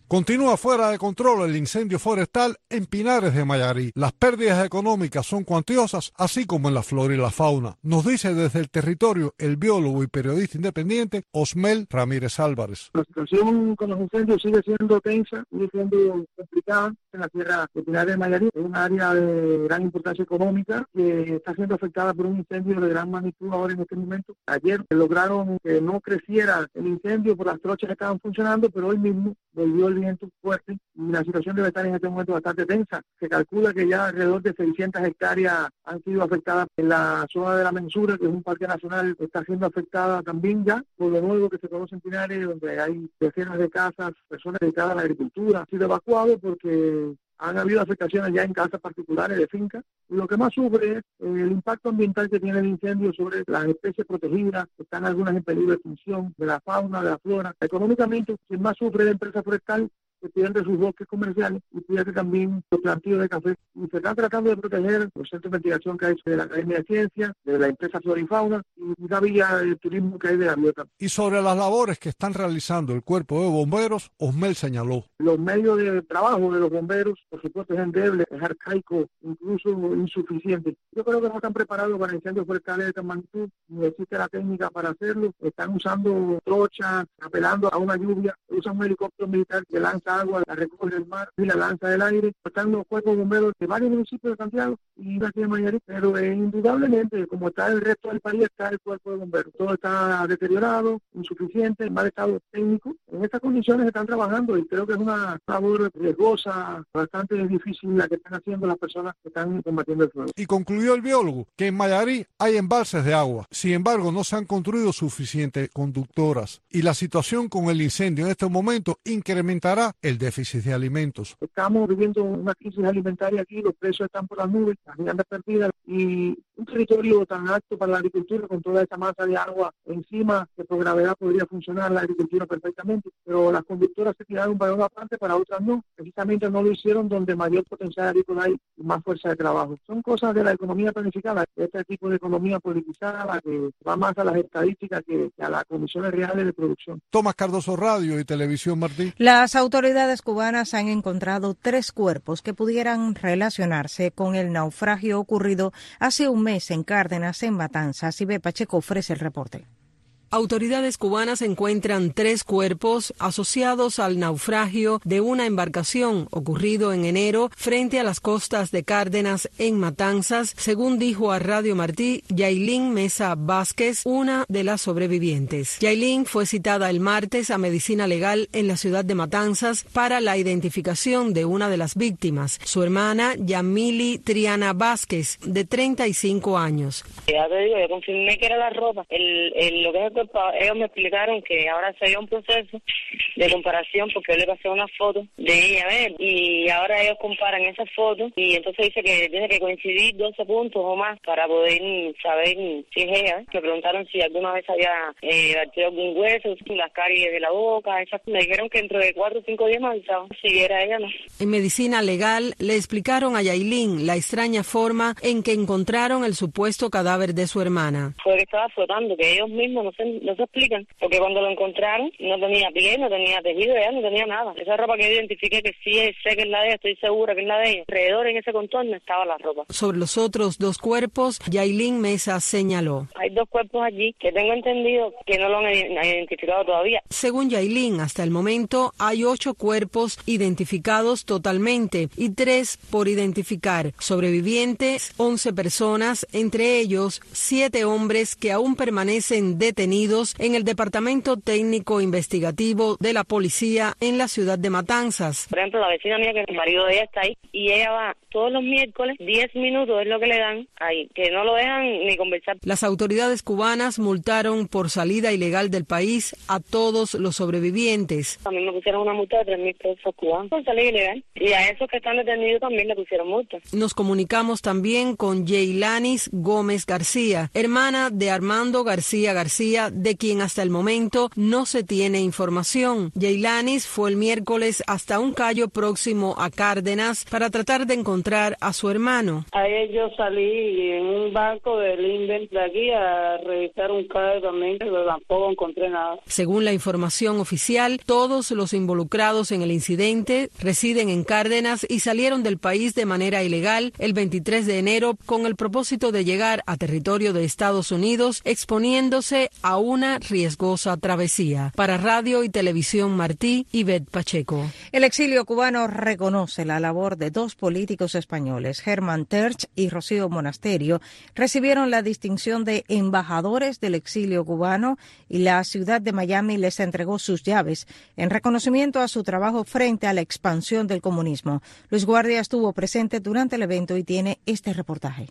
Continúa fuera de control el incendio forestal en Pinares de Mayarí. Las pérdidas económicas son cuantiosas, así como en la flora y la fauna. Nos dice desde el territorio el biólogo y periodista independiente Osmel Ramírez Álvarez. La situación con los incendios sigue siendo tensa, sigue siendo complicada en la sierra de Pinares de Mayarí. Es un área de gran importancia económica que está siendo afectada por un incendio de gran magnitud ahora en este momento. Ayer lograron que no creciera el incendio por las trochas que estaban funcionando, pero hoy mismo volvió el viento fuerte y la situación debe estar en este momento bastante tensa. Se calcula que ya alrededor de 600 hectáreas han sido afectadas en la zona de la Mensura, que es un parque nacional que está siendo afectada también ya por lo nuevo que se conoce en Pinares, donde hay decenas de casas, personas dedicadas a la agricultura, han sido evacuados porque han habido afectaciones ya en casas particulares de fincas. Y lo que más sufre es el impacto ambiental que tiene el incendio sobre las especies protegidas, que están algunas en peligro de extinción, de la fauna, de la flora. Económicamente, quien más sufre es la empresa forestal, que pierde sus bosques comerciales y pierde también los plantíos de café. Y se están tratando de proteger los centros de investigación que hay de la Academia de Ciencias, de la empresa Flora y Fauna y una vía de turismo que hay de la biota. Y sobre las labores que están realizando el cuerpo de bomberos, Osmel señaló. Los medios de trabajo de los bomberos, por supuesto, es endeble, es arcaico, incluso insuficiente. Yo creo que no están preparados para incendios forestales de esta magnitud, ni existe la técnica para hacerlo. Están usando trochas, apelando a una lluvia, usan un helicóptero militar que lanza agua, la recoge del mar y la lanza del aire. Están los cuerpos bomberos de varios municipios de Santiago y de aquí de Mayarí, pero indudablemente, como está el resto del país, está el cuerpo de bomberos. Todo está deteriorado, insuficiente, en mal estado técnico. En estas condiciones están trabajando y creo que es una labor riesgosa, bastante difícil la que están haciendo las personas que están combatiendo el fuego. Y concluyó el biólogo que en Mayarí hay embalses de agua. Sin embargo, no se han construido suficientes conductoras y la situación con el incendio en este momento incrementará el déficit de alimentos. Estamos viviendo una crisis alimentaria aquí, los precios están por las nubes, las viandas perdidas y un territorio tan alto para la agricultura con toda esa masa de agua encima que por gravedad podría funcionar la agricultura perfectamente, pero las conductoras se tiraron para una parte, para otras no. Precisamente no lo hicieron donde mayor potencial agrícola hay y más fuerza de trabajo. Son cosas de la economía planificada, este tipo de economía politizada que va más a las estadísticas que a las condiciones reales de producción. Tomás Cardoso, Radio y Televisión Martí. Las autoridades cubanas han encontrado 3 cuerpos que pudieran relacionarse con el naufragio ocurrido hace un mes en Cárdenas, en Matanzas. Ibe Pacheco ofrece el reporte. Autoridades cubanas encuentran 3 cuerpos asociados al naufragio de una embarcación ocurrido en enero frente a las costas de Cárdenas, en Matanzas, según dijo a Radio Martí Yailin Mesa Vázquez, una de las sobrevivientes. Yailin fue citada el martes a Medicina Legal en la ciudad de Matanzas para la identificación de una de las víctimas, su hermana Yamili Triana Vázquez, de 35 años. Ya te digo, yo confirmé que era la ropa. Lo que es el cuerpo, ellos me explicaron que ahora se dio un proceso de comparación porque yo le pasé una foto de ella, ¿ves? Y ahora ellos comparan esas fotos y entonces dice que tiene que coincidir 12 puntos o más para poder saber si es ella. Me preguntaron si alguna vez había batido algún hueso, las caries de la boca, esas. Me dijeron que dentro de 4 o 5 días me avisaban si era ella, ¿no? En Medicina Legal le explicaron a Yailin la extraña forma en que encontraron el supuesto cadáver de su hermana. Fue que estaba flotando, que ellos mismos no se explican, porque cuando lo encontraron no tenía piel, no tenía tejido, ya no tenía nada. Esa ropa que yo identifiqué que sí sé que es la de ella, estoy segura que es la de ella. Alrededor en ese contorno estaba la ropa. Sobre los otros 2 cuerpos, Yailin Mesa señaló. Hay 2 cuerpos allí que tengo entendido que no lo han identificado todavía. Según Yailin, hasta el momento hay 8 cuerpos identificados totalmente y 3 por identificar. Sobrevivientes, 11 personas, entre ellos 7 hombres que aún permanecen detenidos en el Departamento Técnico Investigativo de la Policía en la ciudad de Matanzas. Por ejemplo, la vecina mía, que el marido de ella está ahí, y ella va todos los miércoles, 10 minutos es lo que le dan ahí, que no lo dejan ni conversar. Las autoridades cubanas multaron por salida ilegal del país a todos los sobrevivientes. A mí me pusieron una multa de 3.000 pesos cubanos por salida ilegal, y a esos que están detenidos también le pusieron multa. Nos comunicamos también con Yeilanis Gómez García, hermana de Armando García García, Rusia, de quien hasta el momento no se tiene información. Yeilanis fue el miércoles hasta un callo próximo a Cárdenas para tratar de encontrar a su hermano. Ayer yo salí en un barco del Inven de aquí a revisar un callo también, pero tampoco encontré nada. Según la información oficial, todos los involucrados en el incidente residen en Cárdenas y salieron del país de manera ilegal el 23 de enero con el propósito de llegar a territorio de Estados Unidos, exponiéndose a una riesgosa travesía. Para Radio y Televisión Martí, Ivette Pacheco. El exilio cubano reconoce la labor de dos políticos españoles, Germán Terch y Rocío Monasterio. Recibieron la distinción de embajadores del exilio cubano y la ciudad de Miami les entregó sus llaves en reconocimiento a su trabajo frente a la expansión del comunismo. Luis Guardia estuvo presente durante el evento y tiene este reportaje.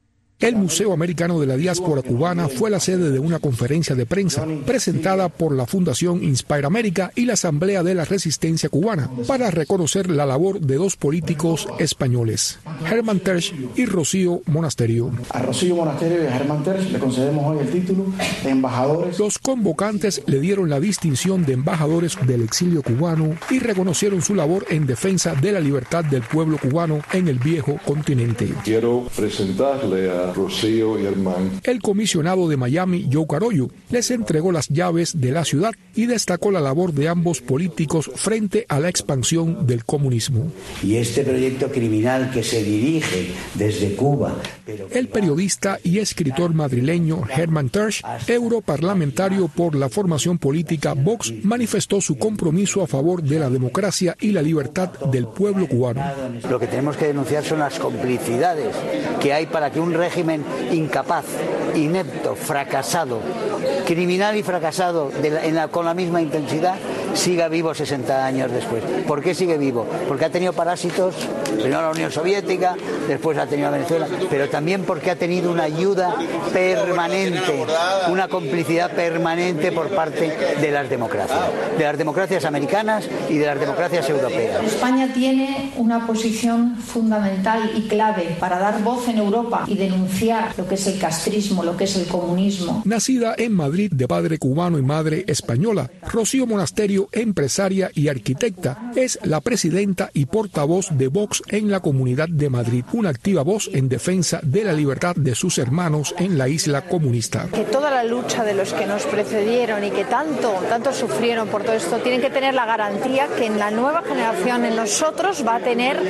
El Museo Americano de la Diáspora Cubana fue la sede de una conferencia de prensa presentada por la Fundación Inspire America y la Asamblea de la Resistencia Cubana para reconocer la labor de dos políticos españoles, Germán Terch y Rocío Monasterio. A Rocío Monasterio y a Germán Terch le concedemos hoy el título de embajadores. Los convocantes le dieron la distinción de embajadores del exilio cubano y reconocieron su labor en defensa de la libertad del pueblo cubano en el viejo continente. Quiero presentarle a Rocío y Germán. El comisionado de Miami, Joe Carollo, les entregó las llaves de la ciudad y destacó la labor de ambos políticos frente a la expansión del comunismo. Y este proyecto criminal que se dirige desde Cuba. El periodista y escritor madrileño Germán Terch, europarlamentario por la formación política Vox, manifestó su compromiso a favor de la democracia y la libertad del pueblo cubano. Lo que tenemos que denunciar son las complicidades que hay para que un régimen incapaz, inepto, fracasado, criminal y fracasado con la misma intensidad siga vivo 60 años después. ¿Por qué sigue vivo? Porque ha tenido parásitos, primero la Unión Soviética, después ha tenido a Venezuela, pero también porque ha tenido una ayuda permanente, una complicidad permanente por parte de las democracias americanas y de las democracias europeas. España tiene una posición fundamental y clave para dar voz en Europa y denunciar lo que es el castrismo, lo que es el comunismo. Nacida en Madrid de padre cubano y madre española, Rocío Monasterio, empresaria y arquitecta, es la presidenta y portavoz de Vox en la Comunidad de Madrid, una activa voz en defensa de la libertad de sus hermanos en la isla comunista. Que toda la lucha de los que nos precedieron y que tanto sufrieron por todo esto, tienen que tener la garantía que en la nueva generación, en nosotros, va a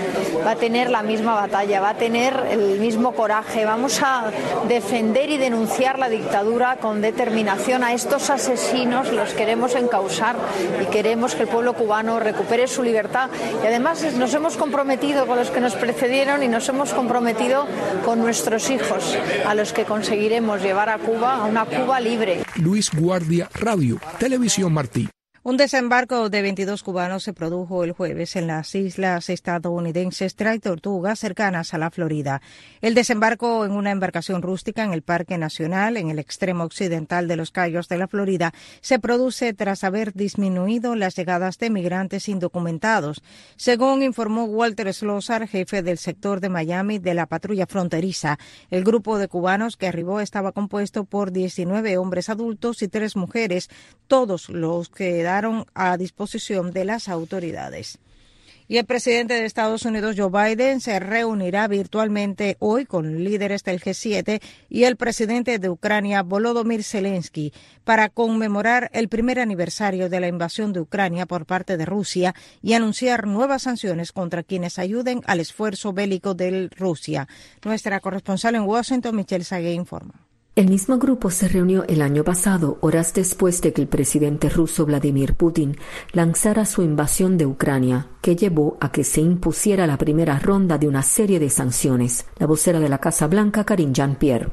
tener la misma batalla, va a tener el mismo coraje. Vamos a defender y denunciar la dictadura con determinación. A estos asesinos los queremos encausar y queremos que el pueblo cubano recupere su libertad. Y además nos hemos comprometido con los que nos precedieron y nos hemos comprometido con nuestros hijos, a los que conseguiremos llevar a Cuba a una Cuba libre. Luis Guardia, Radio, Televisión Martí. Un desembarco de 22 cubanos se produjo el jueves en las islas estadounidenses Tray Tortuga, cercanas a la Florida. El desembarco en una embarcación rústica en el Parque Nacional, en el extremo occidental de los Cayos de la Florida, se produce tras haber disminuido las llegadas de migrantes indocumentados, según informó Walter Slosar, jefe del sector de Miami de la patrulla fronteriza. El grupo de cubanos que arribó estaba compuesto por 19 hombres adultos y 3 mujeres, todos los que quedaron a disposición de las autoridades. Y el presidente de Estados Unidos, Joe Biden, se reunirá virtualmente hoy con líderes del G7 y el presidente de Ucrania, Volodymyr Zelensky, para conmemorar el primer aniversario de la invasión de Ucrania por parte de Rusia y anunciar nuevas sanciones contra quienes ayuden al esfuerzo bélico de Rusia. Nuestra corresponsal en Washington, Michelle Sagué, informa. El mismo grupo se reunió el año pasado, horas después de que el presidente ruso Vladimir Putin lanzara su invasión de Ucrania, que llevó a que se impusiera la primera ronda de una serie de sanciones. La vocera de la Casa Blanca, Karine Jean-Pierre.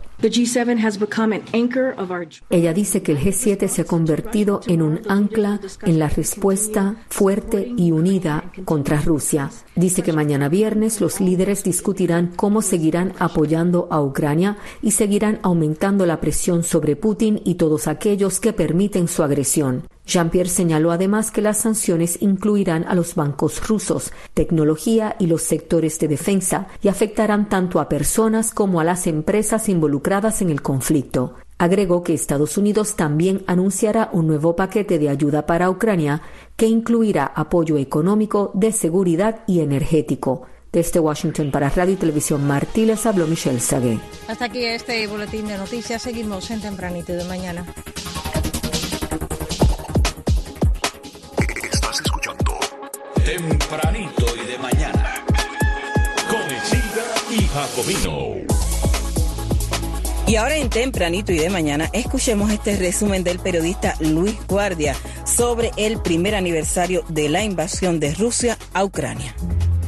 Ella dice que el G7 se ha convertido en un ancla en la respuesta fuerte y unida contra Rusia. Dice que mañana viernes los líderes discutirán cómo seguirán apoyando a Ucrania y seguirán aumentando la presión sobre Putin y todos aquellos que permiten su agresión. Jean-Pierre señaló además que las sanciones incluirán a los bancos rusos, tecnología y los sectores de defensa y afectarán tanto a personas como a las empresas involucradas en el conflicto. Agregó que Estados Unidos también anunciará un nuevo paquete de ayuda para Ucrania que incluirá apoyo económico, de seguridad y energético. Desde Washington para Radio y Televisión Martí les habló Michelle Sagué. Hasta aquí este boletín de noticias. Seguimos en Tempranito de Mañana. Estás escuchando Tempranito y de Mañana con Isilda y Jacobino. Y ahora en Tempranito y de Mañana, escuchemos este resumen del periodista Luis Guardia sobre el primer aniversario de la invasión de Rusia a Ucrania.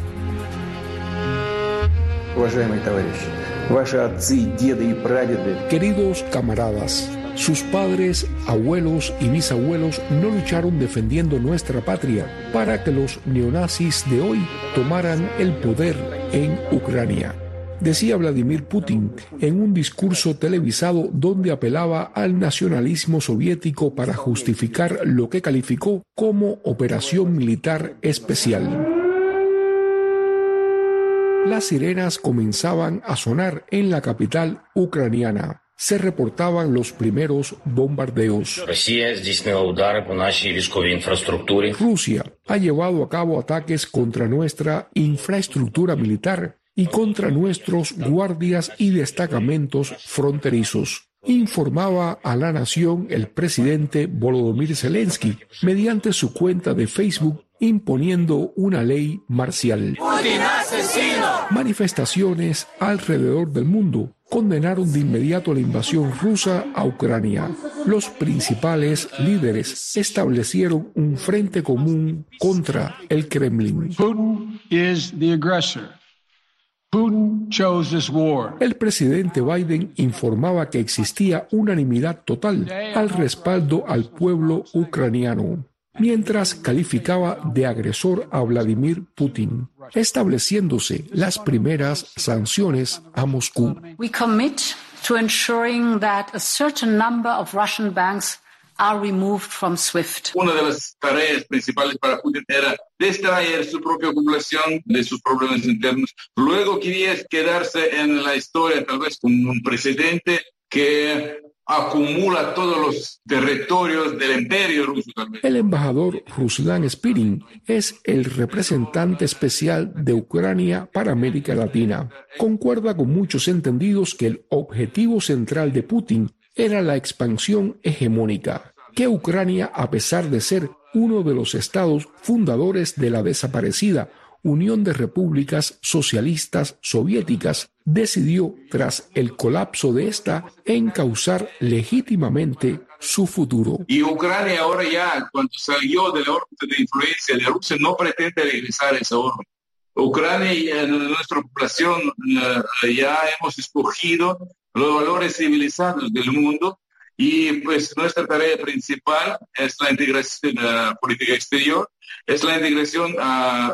Queridos camaradas, sus padres, abuelos y bisabuelos no lucharon defendiendo nuestra patria para que los neonazis de hoy tomaran el poder en Ucrania. Decía Vladimir Putin en un discurso televisado donde apelaba al nacionalismo soviético para justificar lo que calificó como operación militar especial. Las sirenas comenzaban a sonar en la capital ucraniana. Se reportaban los primeros bombardeos. Rusia ha llevado a cabo ataques contra nuestra infraestructura militar y contra nuestros guardias y destacamentos fronterizos, informaba a la nación el presidente Volodymyr Zelensky mediante su cuenta de Facebook, imponiendo una ley marcial. ¡Putin asesino! Manifestaciones alrededor del mundo condenaron de inmediato la invasión rusa a Ucrania. Los principales líderes establecieron un frente común contra el Kremlin. Putin is the aggressor. Putin chose this war. El presidente Biden informaba que existía unanimidad total al respaldo al pueblo ucraniano, mientras calificaba de agresor a Vladimir Putin, estableciéndose las primeras sanciones a Moscú. We commit to ensuring that a certain number of Russian banks are removed from SWIFT. Una de las tareas principales para Putin era distraer su propia población de sus problemas internos. Luego quería quedarse en la historia, tal vez como un presidente que acumula todos los territorios del imperio ruso. El embajador Ruslan Spirin es el representante especial de Ucrania para América Latina. Concuerda con muchos entendidos que el objetivo central de Putin era la expansión hegemónica, que Ucrania, a pesar de ser uno de los estados fundadores de la desaparecida Unión de Repúblicas Socialistas Soviéticas, decidió, tras el colapso de esta, encauzar legítimamente su futuro. Y Ucrania ahora ya, cuando salió de la órbita de influencia de Rusia, no pretende regresar a esa órbita. Ucrania y nuestra población ya hemos escogido los valores civilizados del mundo y pues nuestra tarea principal es la integración de la política exterior, es la integración a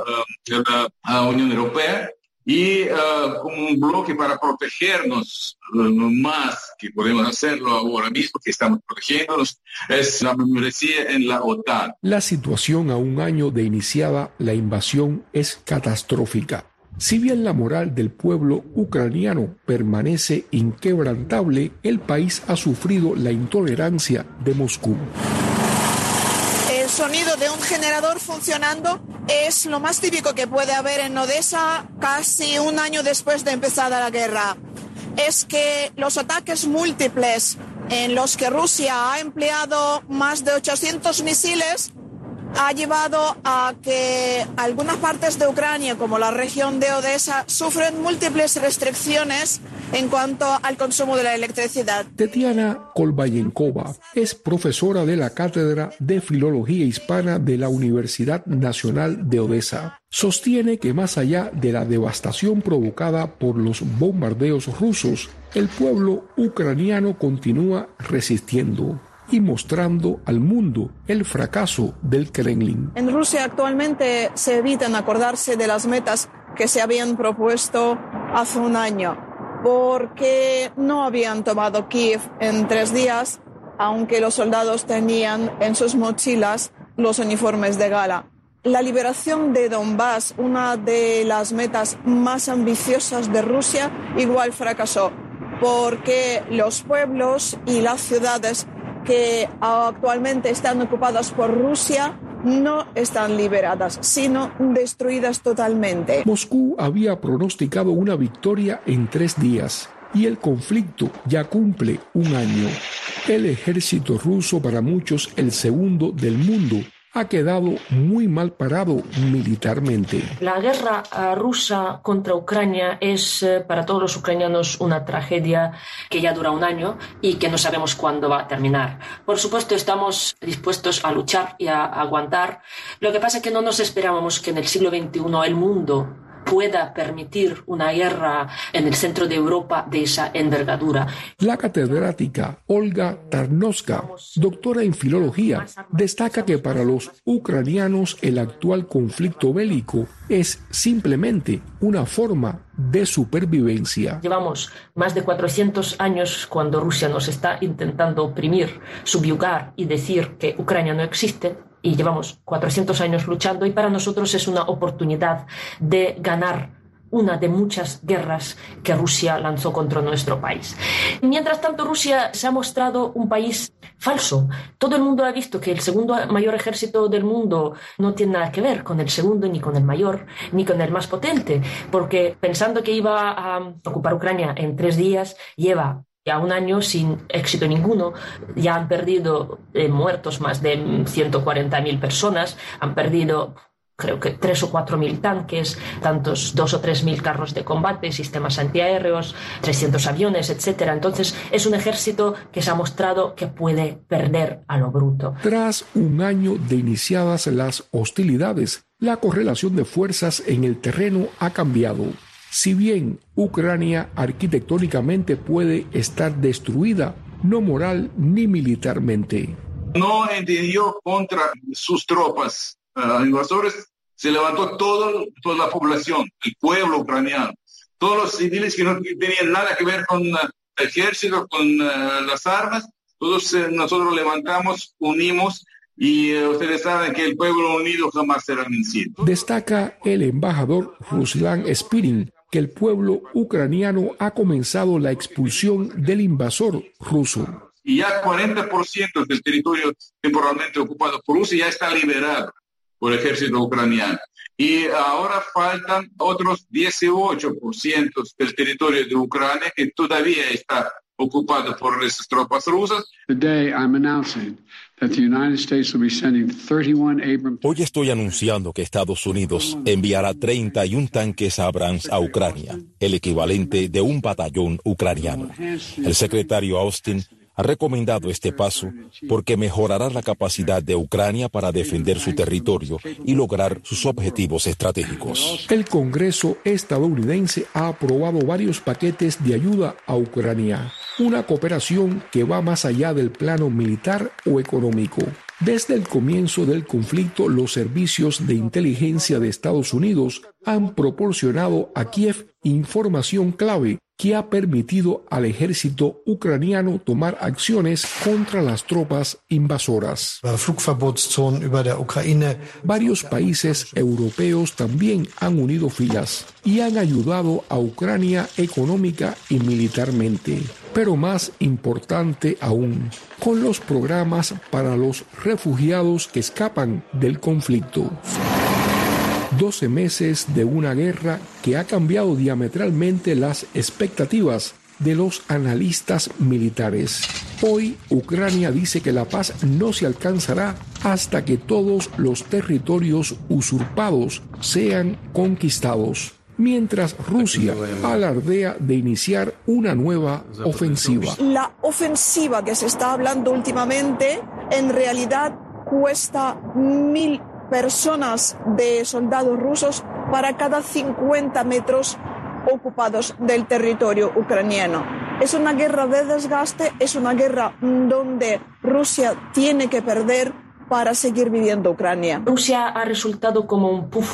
la Unión Europea y como un bloque para protegernos más que podemos hacerlo ahora mismo, que estamos protegiéndonos, es la membresía en la OTAN. La situación a un año de iniciada la invasión es catastrófica. Si bien la moral del pueblo ucraniano permanece inquebrantable, el país ha sufrido la intolerancia de Moscú. El sonido de un generador funcionando es lo más típico que puede haber en Odessa casi un año después de empezada la guerra. Es que los ataques múltiples en los que Rusia ha empleado más de 800 misiles ha llevado a que algunas partes de Ucrania, como la región de Odessa, sufren múltiples restricciones en cuanto al consumo de la electricidad. Tetiana Kolbayenkova es profesora de la Cátedra de Filología Hispana de la Universidad Nacional de Odessa. Sostiene que más allá de la devastación provocada por los bombardeos rusos, el pueblo ucraniano continúa resistiendo y mostrando al mundo el fracaso del Kremlin. En Rusia actualmente se evitan acordarse de las metas que se habían propuesto hace un año, porque no habían tomado Kiev en 3 días, aunque los soldados tenían en sus mochilas los uniformes de gala. La liberación de Donbass, una de las metas más ambiciosas de Rusia, igual fracasó, porque los pueblos y las ciudades que actualmente están ocupadas por Rusia no están liberadas, sino destruidas totalmente. Moscú había pronosticado una victoria en 3 días y el conflicto ya cumple 1 año. El ejército ruso, para muchos el segundo del mundo, ha quedado muy mal parado militarmente. La guerra rusa contra Ucrania es para todos los ucranianos una tragedia que ya dura 1 año y que no sabemos cuándo va a terminar. Por supuesto, estamos dispuestos a luchar y a aguantar. Lo que pasa es que no nos esperábamos que en el siglo XXI el mundo pueda permitir una guerra en el centro de Europa de esa envergadura. La catedrática Olga Tarnowska, doctora en filología, destaca que para los ucranianos el actual conflicto bélico es simplemente una forma de supervivencia. Llevamos más de 400 años cuando Rusia nos está intentando oprimir, subyugar y decir que Ucrania no existe. Y llevamos 400 años luchando y para nosotros es una oportunidad de ganar una de muchas guerras que Rusia lanzó contra nuestro país. Mientras tanto, Rusia se ha mostrado un país falso. Todo el mundo ha visto que el segundo mayor ejército del mundo no tiene nada que ver con el segundo, ni con el mayor, ni con el más potente, porque pensando que iba a ocupar Ucrania en 3 días, lleva ya 1 año sin éxito ninguno. Ya han perdido muertos más de 140.000 personas, han perdido creo que 3 o 4.000 tanques, tantos 2 o 3.000 carros de combate, sistemas antiaéreos, 300 aviones, etc. Entonces es un ejército que se ha mostrado que puede perder a lo bruto. Tras 1 año de iniciadas las hostilidades, la correlación de fuerzas en el terreno ha cambiado. Si bien Ucrania arquitectónicamente puede estar destruida, no moral ni militarmente. No entendió contra sus tropas invasores, se levantó toda la población, el pueblo ucraniano, todos los civiles que no tenían nada que ver con el ejército, con las armas, todos nosotros levantamos, unimos. Y ustedes saben que el pueblo unido jamás será vencido. Destaca el embajador Ruslan Spirin que el pueblo ucraniano ha comenzado la expulsión del invasor ruso. Y ya 40% del territorio temporalmente ocupado por Rusia ya está liberado por el ejército ucraniano. Y ahora faltan otros 18% del territorio de Ucrania que todavía está ocupado por las tropas rusas. Hoy estoy anunciando que Estados Unidos enviará 31 tanques Abrams a Ucrania, el equivalente de un batallón ucraniano. El secretario Austin ha recomendado este paso porque mejorará la capacidad de Ucrania para defender su territorio y lograr sus objetivos estratégicos. El Congreso estadounidense ha aprobado varios paquetes de ayuda a Ucrania, una cooperación que va más allá del plano militar o económico. Desde el comienzo del conflicto, los servicios de inteligencia de Estados Unidos han proporcionado a Kiev información clave que ha permitido al ejército ucraniano tomar acciones contra las tropas invasoras. Varios países europeos también han unido filas y han ayudado a Ucrania económica y militarmente. Pero más importante aún, con los programas para los refugiados que escapan del conflicto. 12 meses de una guerra que ha cambiado diametralmente las expectativas de los analistas militares. Hoy, Ucrania dice que la paz no se alcanzará hasta que todos los territorios usurpados sean conquistados, mientras Rusia alardea de iniciar una nueva ofensiva. La ofensiva que se está hablando últimamente en realidad cuesta 1.000 personas de soldados rusos para cada 50 metros ocupados del territorio ucraniano. Es una guerra de desgaste, es una guerra donde Rusia tiene que perder para seguir viviendo Ucrania. Rusia ha resultado como un pufo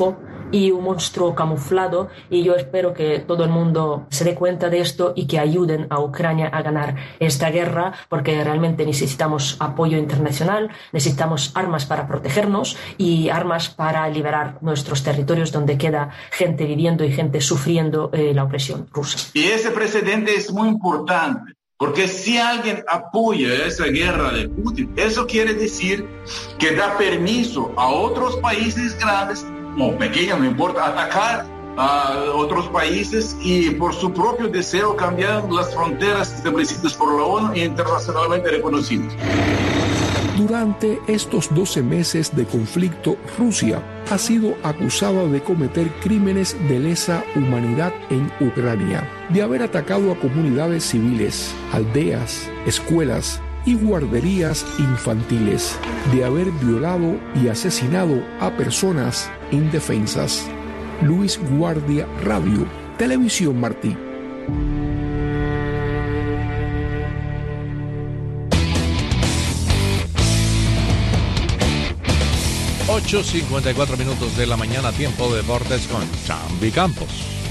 y un monstruo camuflado, y yo espero que todo el mundo se dé cuenta de esto y que ayuden a Ucrania a ganar esta guerra, porque realmente necesitamos apoyo internacional, necesitamos armas para protegernos y armas para liberar nuestros territorios donde queda gente viviendo y gente sufriendo la opresión rusa. Y ese precedente es muy importante, porque si alguien apoya esa guerra de Putin, eso quiere decir que da permiso a otros países grandes o pequeños, no importa, atacar a otros países y por su propio deseo cambiar las fronteras establecidas por la ONU e internacionalmente reconocidas. Durante estos 12 meses de conflicto, Rusia ha sido acusada de cometer crímenes de lesa humanidad en Ucrania, de haber atacado a comunidades civiles, aldeas, escuelas y guarderías infantiles, de haber violado y asesinado a personas indefensas. Luis Guardia Radio, Televisión Martí. 8:54 minutos de la mañana, tiempo de deportes con Chambi Campos.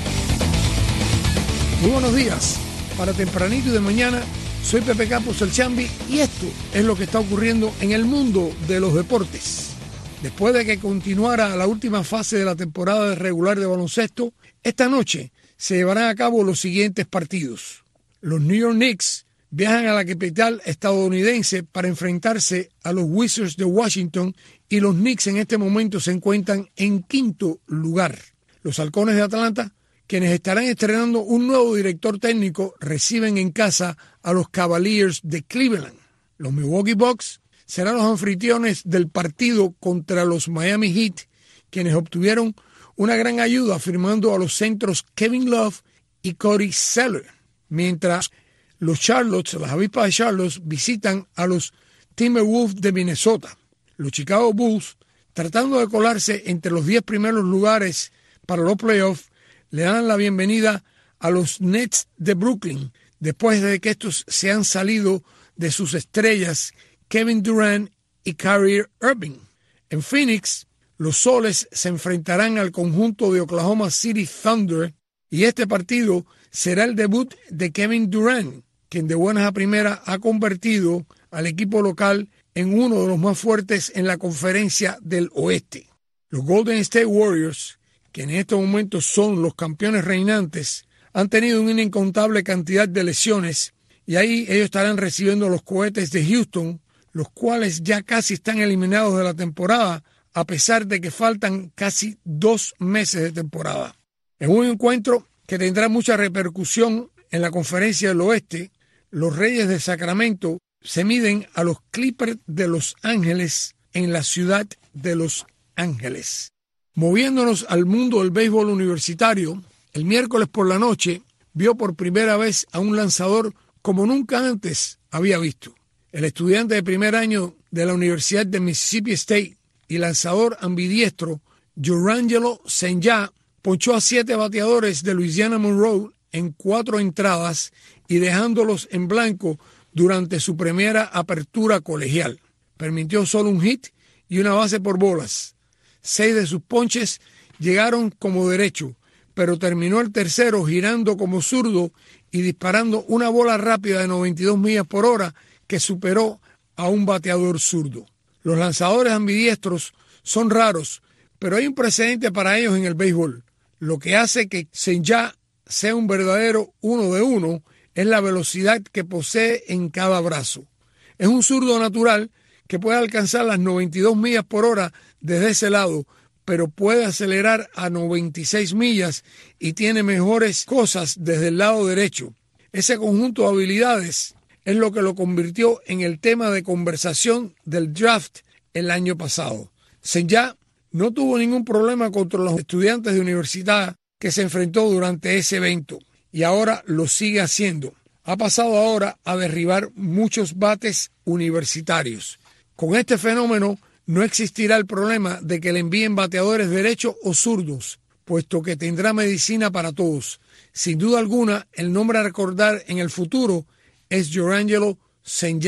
Muy buenos días. Para tempranito y de mañana, soy Pepe Campos, el Chambi, y esto es lo que está ocurriendo en el mundo de los deportes. Después de que continuara la última fase de la temporada regular de baloncesto, esta noche se llevarán a cabo los siguientes partidos. Los New York Knicks viajan a la capital estadounidense para enfrentarse a los Wizards de Washington, y los Knicks en este momento se encuentran en quinto lugar. Los Halcones de Atlanta, quienes estarán estrenando un nuevo director técnico, reciben en casa a los Cavaliers de Cleveland. Los Milwaukee Bucks serán los anfitriones del partido contra los Miami Heat, quienes obtuvieron una gran ayuda firmando a los centros Kevin Love y Cody Zeller, mientras los las avispas de Charlotte visitan a los Timberwolves de Minnesota. Los Chicago Bulls, tratando de colarse entre los 10 primeros lugares para los playoffs, le dan la bienvenida a los Nets de Brooklyn, después de que estos se han salido de sus estrellas Kevin Durant y Kyrie Irving. En Phoenix, los Soles se enfrentarán al conjunto de Oklahoma City Thunder, y este partido será el debut de Kevin Durant, quien de buenas a primeras ha convertido al equipo local en uno de los más fuertes en la conferencia del oeste. Los Golden State Warriors, que en estos momentos son los campeones reinantes, han tenido una incontable cantidad de lesiones, y ahí ellos estarán recibiendo los cohetes de Houston, los cuales ya casi están eliminados de la temporada, a pesar de que faltan casi 2 meses de temporada. En un encuentro que tendrá mucha repercusión en la conferencia del oeste, los Reyes de Sacramento se miden a los Clippers de Los Ángeles en la ciudad de Los Ángeles. Moviéndonos al mundo del béisbol universitario, el miércoles por la noche vio por primera vez a un lanzador como nunca antes había visto. El estudiante de primer año de la Universidad de Mississippi State y lanzador ambidiestro Jurrangelo St. ponchó a 7 bateadores de Louisiana Monroe en 4 entradas y dejándolos en blanco durante su primera apertura colegial. Permitió solo un hit y una base por bolas. 6 de sus ponches llegaron como derecho, pero terminó el tercero girando como zurdo y disparando una bola rápida de 92 millas por hora que superó a un bateador zurdo. Los lanzadores ambidiestros son raros, pero hay un precedente para ellos en el béisbol. Lo que hace que St. sea un verdadero 1 de 1 es la velocidad que posee en cada brazo. Es un zurdo natural que puede alcanzar las 92 millas por hora desde ese lado, pero puede acelerar a 96 millas y tiene mejores cosas desde el lado derecho. Ese conjunto de habilidades es lo que lo convirtió en el tema de conversación del draft el año pasado. St. no tuvo ningún problema contra los estudiantes de universidad que se enfrentó durante ese evento, y ahora lo sigue haciendo. Ha pasado ahora a derribar muchos bates universitarios. Con este fenómeno no existirá el problema de que le envíen bateadores derechos o zurdos, puesto que tendrá medicina para todos. Sin duda alguna, el nombre a recordar en el futuro es Jurrangelo St.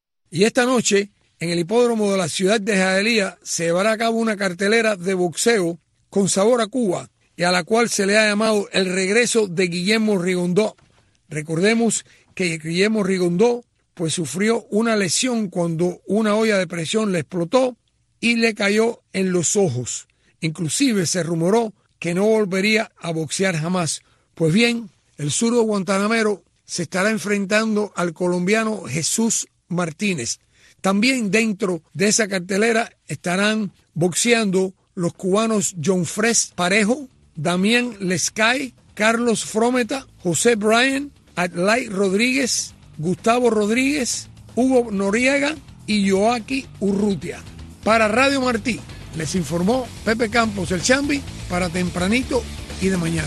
Y esta noche, en el hipódromo de la ciudad de Hialeah, se llevará a cabo una cartelera de boxeo con sabor a Cuba y a la cual se le ha llamado el regreso de Guillermo Rigondó. Recordemos que Guillermo Rigondó pues sufrió una lesión cuando una olla de presión le explotó y le cayó en los ojos. Inclusive se rumoró que no volvería a boxear jamás. Pues bien, el zurdo guantanamero se estará enfrentando al colombiano Jesús Martínez. También dentro de esa cartelera estarán boxeando los cubanos John Fres Parejo, Damián Lescay, Carlos Frometa, José Bryan, Adlai Rodríguez, Gustavo Rodríguez, Hugo Noriega y Joaquín Urrutia. Para Radio Martí, les informó Pepe Campos, el Chambi, para tempranito y de mañana.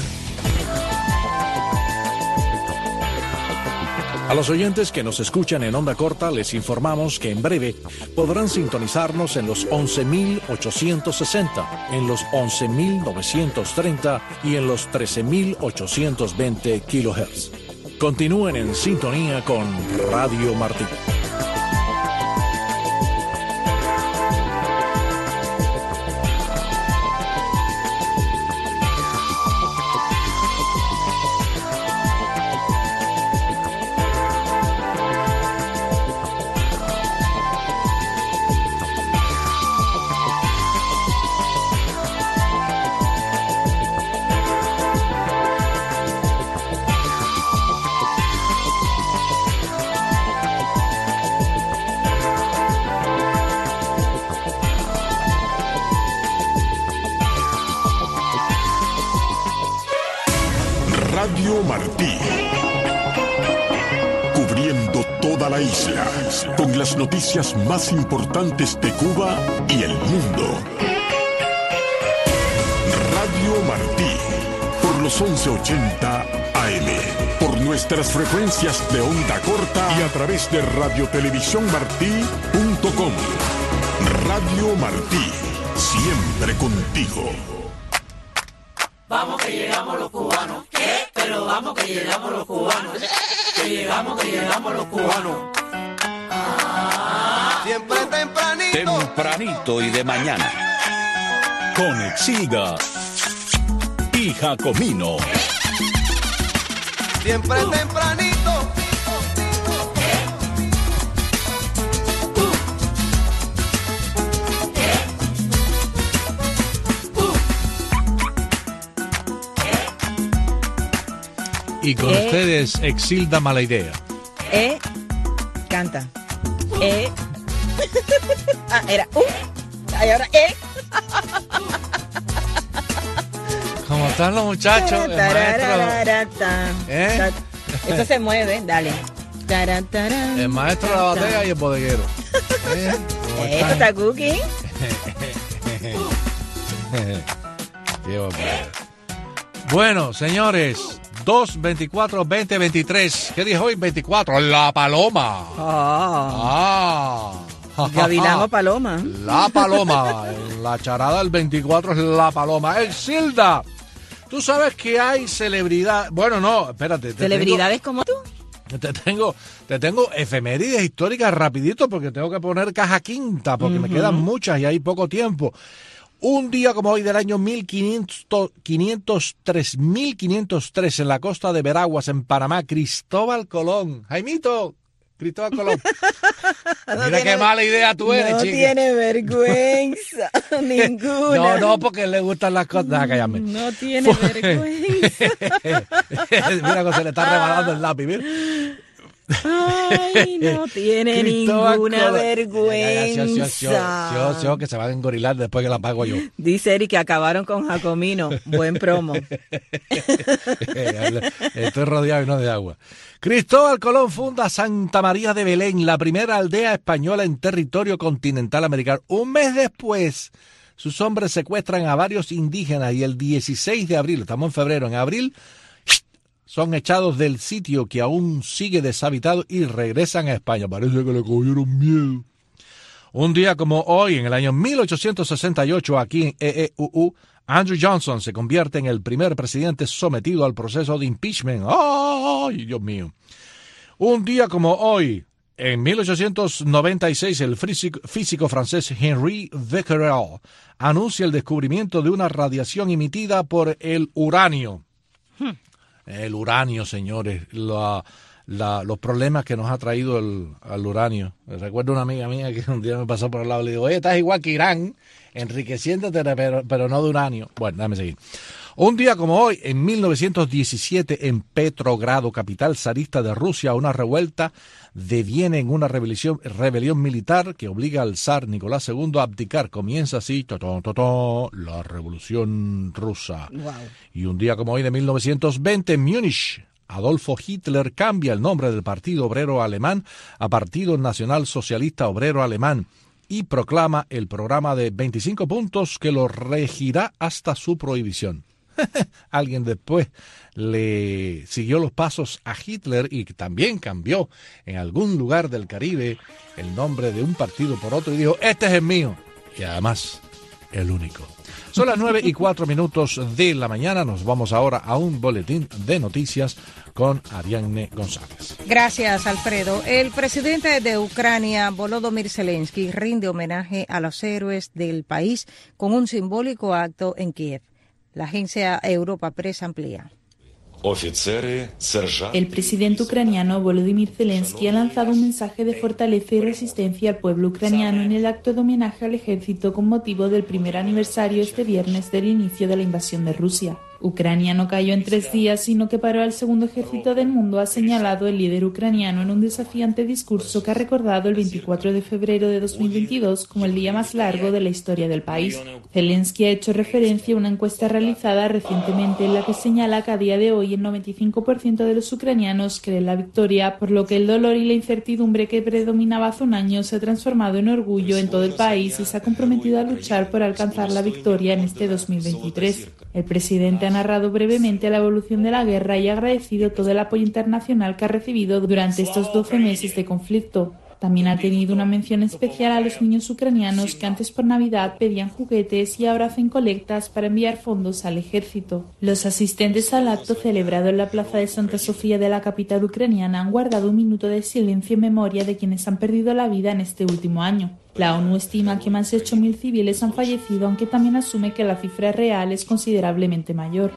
A los oyentes que nos escuchan en onda corta, les informamos que en breve podrán sintonizarnos en los 11.860, en los 11.930 y en los 13.820 kHz. Continúen en sintonía con Radio Martí. Radio Martí, cubriendo toda la isla, con las noticias más importantes de Cuba y el mundo. Radio Martí, por los 1180 AM, por nuestras frecuencias de onda corta y a través de radiotelevisiónmartí.com. Radio Martí, siempre contigo. Vamos que llegamos los cubanos. ¿Qué? Pero vamos que llegamos los cubanos. Que llegamos los cubanos. Siempre tempranito. Tempranito y de mañana. Con Exilda y Jacomino. Siempre tempranito. Y con ustedes, Exilda Malaidea. Canta. Era y ahora ¿Cómo están los muchachos? El maestro. Esto se mueve, dale. El maestro de la batea y el bodeguero. Esto está cooking. Bueno, señores. 2-24-20-23. ¿Qué dijo hoy? 24. La Paloma. Gavilán o Paloma. La Paloma. La charada del 24 es La Paloma. Exilda, tú sabes que hay celebridad. Bueno, no, espérate. ¿Celebridades como tú? Te tengo efemérides históricas rapidito porque tengo que poner caja quinta porque me quedan muchas y hay poco tiempo. Un día como hoy del año 1503 en la costa de Veraguas, en Panamá, Cristóbal Colón. Jaimito, Cristóbal Colón. Mira qué mala idea tú eres, chica. No tiene vergüenza ninguna. No, porque le gustan las cosas. Cállame. No tiene vergüenza. Mira cómo se le está rebalando el lápiz, mira. Ay, no tiene ninguna vergüenza. Que se van a engorilar después que la pago yo. Dice Eric que acabaron con Jacomino. Buen promo. Estoy rodeado y no de agua. Cristóbal Colón funda Santa María de Belén, la primera aldea española en territorio continental americano. Un mes después, sus hombres secuestran a varios indígenas y el 16 de abril, estamos en febrero, en abril, son echados del sitio que aún sigue deshabitado y regresan a España. Parece que le cogieron miedo. Un día como hoy, en el año 1868, aquí en EEUU, Andrew Johnson se convierte en el primer presidente sometido al proceso de impeachment. ¡Ay, Dios mío! Un día como hoy, En 1896, el físico francés Henri Becquerel anuncia el descubrimiento de una radiación emitida por el uranio. El uranio, señores, los problemas que nos ha traído el uranio. Recuerdo una amiga mía que un día me pasó por el lado y le digo, oye, estás igual que Irán, enriqueciéndote, pero no de uranio. Bueno, déjame seguir. Un día como hoy, en 1917, en Petrogrado, capital zarista de Rusia, una revuelta deviene en una rebelión militar que obliga al zar Nicolás II a abdicar. Comienza así, la revolución rusa. Wow. Y un día como hoy de 1920, en Múnich, Adolfo Hitler cambia el nombre del Partido Obrero Alemán a Partido Nacional Socialista Obrero Alemán y proclama el programa de 25 puntos que lo regirá hasta su prohibición. Alguien después le siguió los pasos a Hitler y también cambió en algún lugar del Caribe el nombre de un partido por otro y dijo, este es el mío, y además el único. Son las 9:04 de la mañana. Nos vamos ahora a un boletín de noticias con Ariadne González. Gracias, Alfredo. El presidente de Ucrania, Volodymyr Zelensky, rinde homenaje a los héroes del país con un simbólico acto en Kiev. La agencia Europa Press amplía. El presidente ucraniano Volodymyr Zelensky ha lanzado un mensaje de fortaleza y resistencia al pueblo ucraniano en el acto de homenaje al ejército con motivo del primer aniversario este viernes del inicio de la invasión de Rusia. Ucrania no cayó en 3 días, sino que paró al segundo ejército del mundo, ha señalado el líder ucraniano en un desafiante discurso que ha recordado el 24 de febrero de 2022 como el día más largo de la historia del país. Zelensky ha hecho referencia a una encuesta realizada recientemente en la que señala que a día de hoy el 95% de los ucranianos creen la victoria, por lo que el dolor y la incertidumbre que predominaba hace un año se ha transformado en orgullo en todo el país y se ha comprometido a luchar por alcanzar la victoria en este 2023. El presidente ha narrado brevemente la evolución de la guerra y ha agradecido todo el apoyo internacional que ha recibido durante estos 12 meses de conflicto. También ha tenido una mención especial a los niños ucranianos que antes por Navidad pedían juguetes y ahora hacen colectas para enviar fondos al ejército. Los asistentes al acto celebrado en la plaza de Santa Sofía de la capital ucraniana han guardado un minuto de silencio en memoria de quienes han perdido la vida en este último año. La ONU estima que más de 8.000 civiles han fallecido, aunque también asume que la cifra real es considerablemente mayor.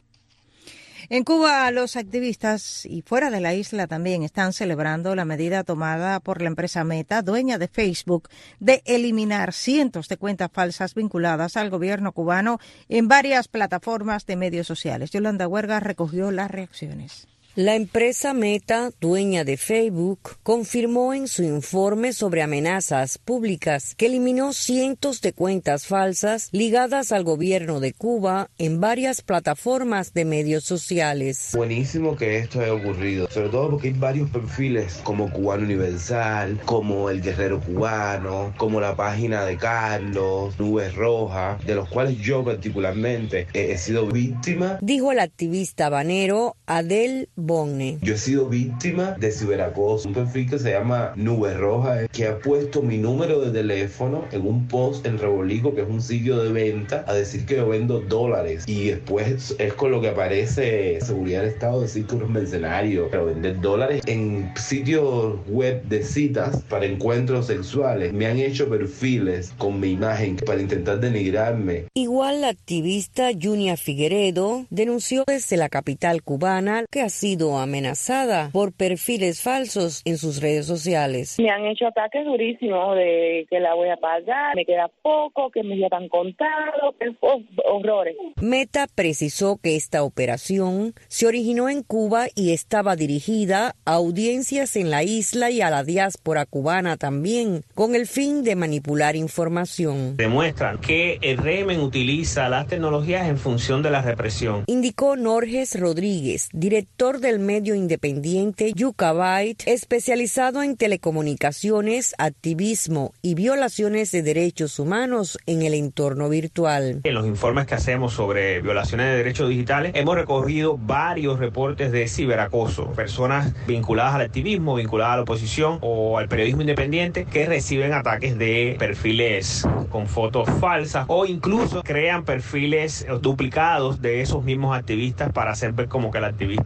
En Cuba, los activistas y fuera de la isla también están celebrando la medida tomada por la empresa Meta, dueña de Facebook, de eliminar cientos de cuentas falsas vinculadas al gobierno cubano en varias plataformas de medios sociales. Yolanda Huerga recogió las reacciones. La empresa Meta, dueña de Facebook, confirmó en su informe sobre amenazas públicas que eliminó cientos de cuentas falsas ligadas al gobierno de Cuba en varias plataformas de medios sociales. Buenísimo que esto haya ocurrido, sobre todo porque hay varios perfiles como Cubano Universal, como El Guerrero Cubano, como la página de Carlos, Nubes Rojas, de los cuales yo particularmente he sido víctima. Dijo el activista habanero Adel Bonne. Yo he sido víctima de ciberacoso. Un perfil que se llama Nube Roja, que ha puesto mi número de teléfono en un post en Rebolico, que es un sitio de venta, a decir que yo vendo dólares. Y después es con lo que aparece Seguridad del Estado, decir que uno es mercenario, pero vender dólares en sitios web de citas para encuentros sexuales. Me han hecho perfiles con mi imagen para intentar denigrarme. Igual la activista Junia Figueredo denunció desde la capital cubana que ha sido amenazada por perfiles falsos en sus redes sociales. Me han hecho ataques durísimos de que la voy a pagar, me queda poco, que me llevan contado, horrores. Meta precisó que esta operación se originó en Cuba y estaba dirigida a audiencias en la isla y a la diáspora cubana también, con el fin de manipular información. Demuestran que el régimen utiliza las tecnologías en función de la represión. Indicó Norges Rodríguez, director del medio independiente Yucabyte, especializado en telecomunicaciones, activismo y violaciones de derechos humanos en el entorno virtual. En los informes que hacemos sobre violaciones de derechos digitales, hemos recogido varios reportes de ciberacoso. Personas vinculadas al activismo, vinculadas a la oposición o al periodismo independiente que reciben ataques de perfiles con fotos falsas o incluso crean perfiles duplicados de esos mismos activistas para hacer ver como que el activista está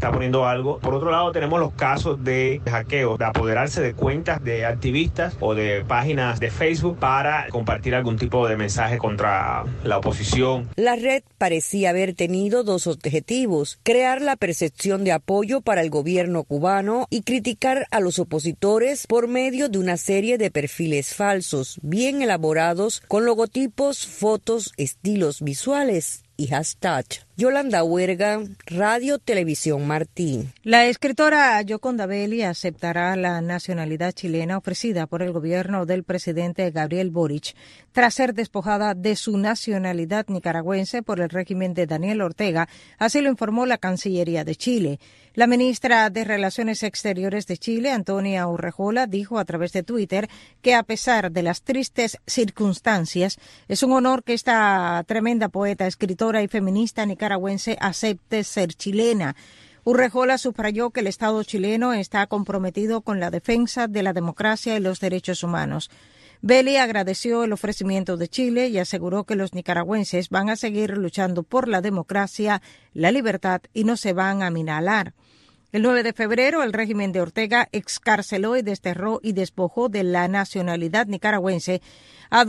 está poniendo algo. Por otro lado, tenemos los casos de hackeo, de apoderarse de cuentas de activistas o de páginas de Facebook para compartir algún tipo de mensaje contra la oposición. La red parecía haber tenido dos objetivos: crear la percepción de apoyo para el gobierno cubano y criticar a los opositores por medio de una serie de perfiles falsos, bien elaborados, con logotipos, fotos, estilos visuales y hashtag. Yolanda Huerga, Radio Televisión Martí. La escritora Yoconda Belli aceptará la nacionalidad chilena ofrecida por el gobierno del presidente Gabriel Boric tras ser despojada de su nacionalidad nicaragüense por el régimen de Daniel Ortega, así lo informó la Cancillería de Chile. La ministra de Relaciones Exteriores de Chile, Antonia Urrejola, dijo a través de Twitter que a pesar de las tristes circunstancias, es un honor que esta tremenda poeta, escritora y feminista nicaragüense acepte ser chilena. Urrejola subrayó que el Estado chileno está comprometido con la defensa de la democracia y los derechos humanos. Belli agradeció el ofrecimiento de Chile y aseguró que los nicaragüenses van a seguir luchando por la democracia, la libertad y no se van a aminorar. El 9 de febrero, el régimen de Ortega excarceló y desterró y despojó de la nacionalidad nicaragüense a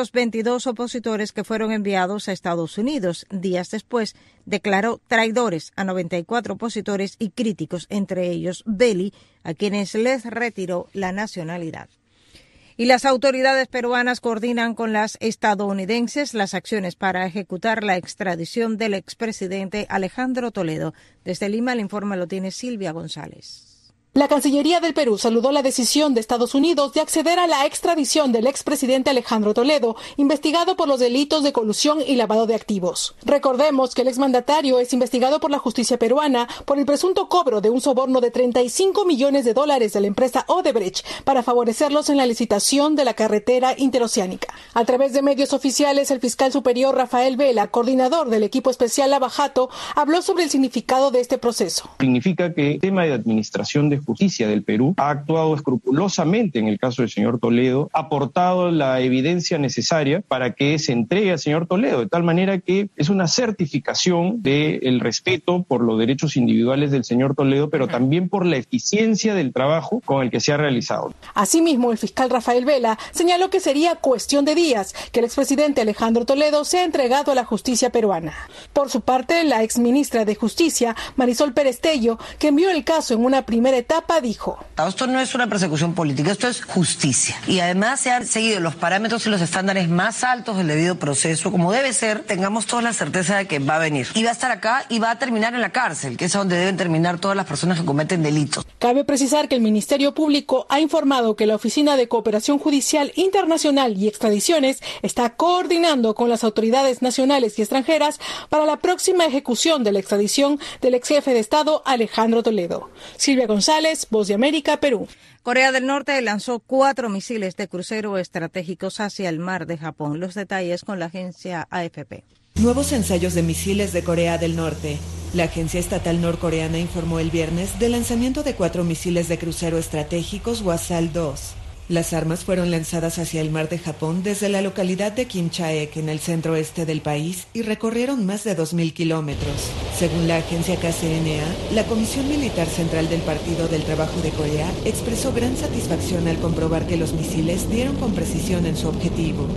222 opositores que fueron enviados a Estados Unidos. Días después, declaró traidores a 94 opositores y críticos, entre ellos Belli, a quienes les retiró la nacionalidad. Y las autoridades peruanas coordinan con las estadounidenses las acciones para ejecutar la extradición del expresidente Alejandro Toledo. Desde Lima el informe lo tiene Silvia González. La Cancillería del Perú saludó la decisión de Estados Unidos de acceder a la extradición del expresidente Alejandro Toledo, investigado por los delitos de colusión y lavado de activos. Recordemos que el exmandatario es investigado por la justicia peruana por el presunto cobro de un soborno de $35 millones de la empresa Odebrecht para favorecerlos en la licitación de la carretera interoceánica. A través de medios oficiales, el fiscal superior Rafael Vela, coordinador del equipo especial Lava Jato, habló sobre el significado de este proceso. Significa que el tema de administración de justicia del Perú ha actuado escrupulosamente en el caso del señor Toledo, ha aportado la evidencia necesaria para que se entregue al señor Toledo, de tal manera que es una certificación del respeto por los derechos individuales del señor Toledo, pero también por la eficiencia del trabajo con el que se ha realizado. Asimismo, el fiscal Rafael Vela señaló que sería cuestión de días que el expresidente Alejandro Toledo sea entregado a la justicia peruana. Por su parte, la exministra de Justicia, Marisol Pérez Tello, que envió el caso en una primera etapa, dijo: esto no es una persecución política, esto es justicia. Y además se han seguido los parámetros y los estándares más altos del debido proceso, como debe ser. Tengamos toda la certeza de que va a venir. Y va a estar acá y va a terminar en la cárcel, que es donde deben terminar todas las personas que cometen delitos. Cabe precisar que el Ministerio Público ha informado que la Oficina de Cooperación Judicial Internacional y Extradiciones está coordinando con las autoridades nacionales y extranjeras para la próxima ejecución de la extradición del ex jefe de Estado Alejandro Toledo. Silvia González, Voz de América, Perú. Corea del Norte lanzó 4 misiles de crucero estratégicos hacia el mar de Japón. Los detalles con la agencia AFP. Nuevos ensayos de misiles de Corea del Norte. La agencia estatal norcoreana informó el viernes del lanzamiento de 4 misiles de crucero estratégicos Hwasal-2. Las armas fueron lanzadas hacia el mar de Japón desde la localidad de Kimchaek, en el centro oeste del país, y recorrieron más de 2.000 kilómetros. Según la agencia KCNA, la Comisión Militar Central del Partido del Trabajo de Corea expresó gran satisfacción al comprobar que los misiles dieron con precisión en su objetivo.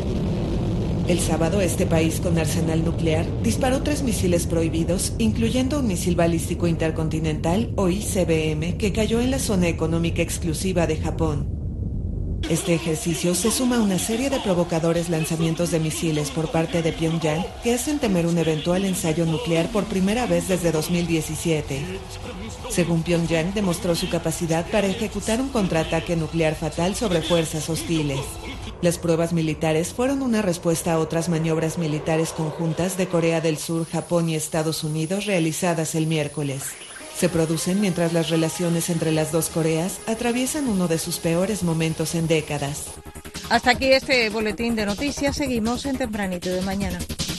El sábado, este país con arsenal nuclear disparó 3 misiles prohibidos, incluyendo un misil balístico intercontinental, o ICBM, que cayó en la zona económica exclusiva de Japón. Este ejercicio se suma a una serie de provocadores lanzamientos de misiles por parte de Pyongyang que hacen temer un eventual ensayo nuclear por primera vez desde 2017. Según Pyongyang, demostró su capacidad para ejecutar un contraataque nuclear fatal sobre fuerzas hostiles. Las pruebas militares fueron una respuesta a otras maniobras militares conjuntas de Corea del Sur, Japón y Estados Unidos realizadas el miércoles. Se producen mientras las relaciones entre las dos Coreas atraviesan uno de sus peores momentos en décadas. Hasta aquí este boletín de noticias. Seguimos en Tempranito de Mañana.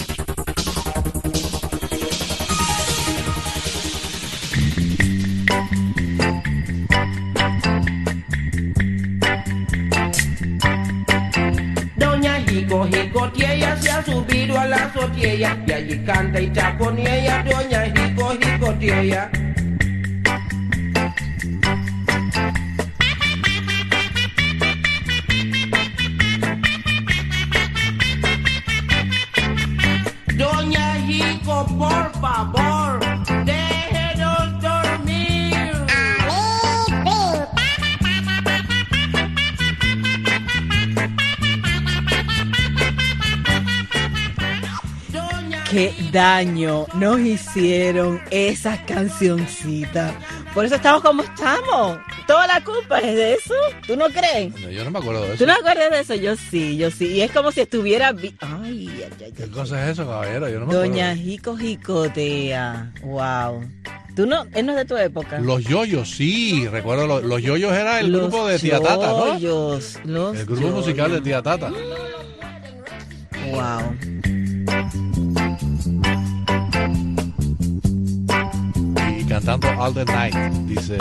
Doña Jicotiella se ha subido a la azotea y allí canta y chaconea. Doña Jicotiella. digo, por favor, déjenos dormir. Qué daño nos hicieron esas cancioncitas. Por eso estamos como estamos. Toda la culpa es de eso. ¿Tú no crees? No, yo no me acuerdo de eso. ¿Tú no acuerdas de eso? Yo sí. Y es como si estuviera... Ay. ¿Qué cosa es eso, caballero? Yo no me acuerdo. Doña Jico Jicotea. Wow. ¿Tú no? ¿Él no es de tu época? Los Yoyos, sí. Recuerdo, los Yoyos era el grupo de Tía Tata, ¿no? El grupo musical de Tía Tata. Wow. Y cantando All the Night, dice...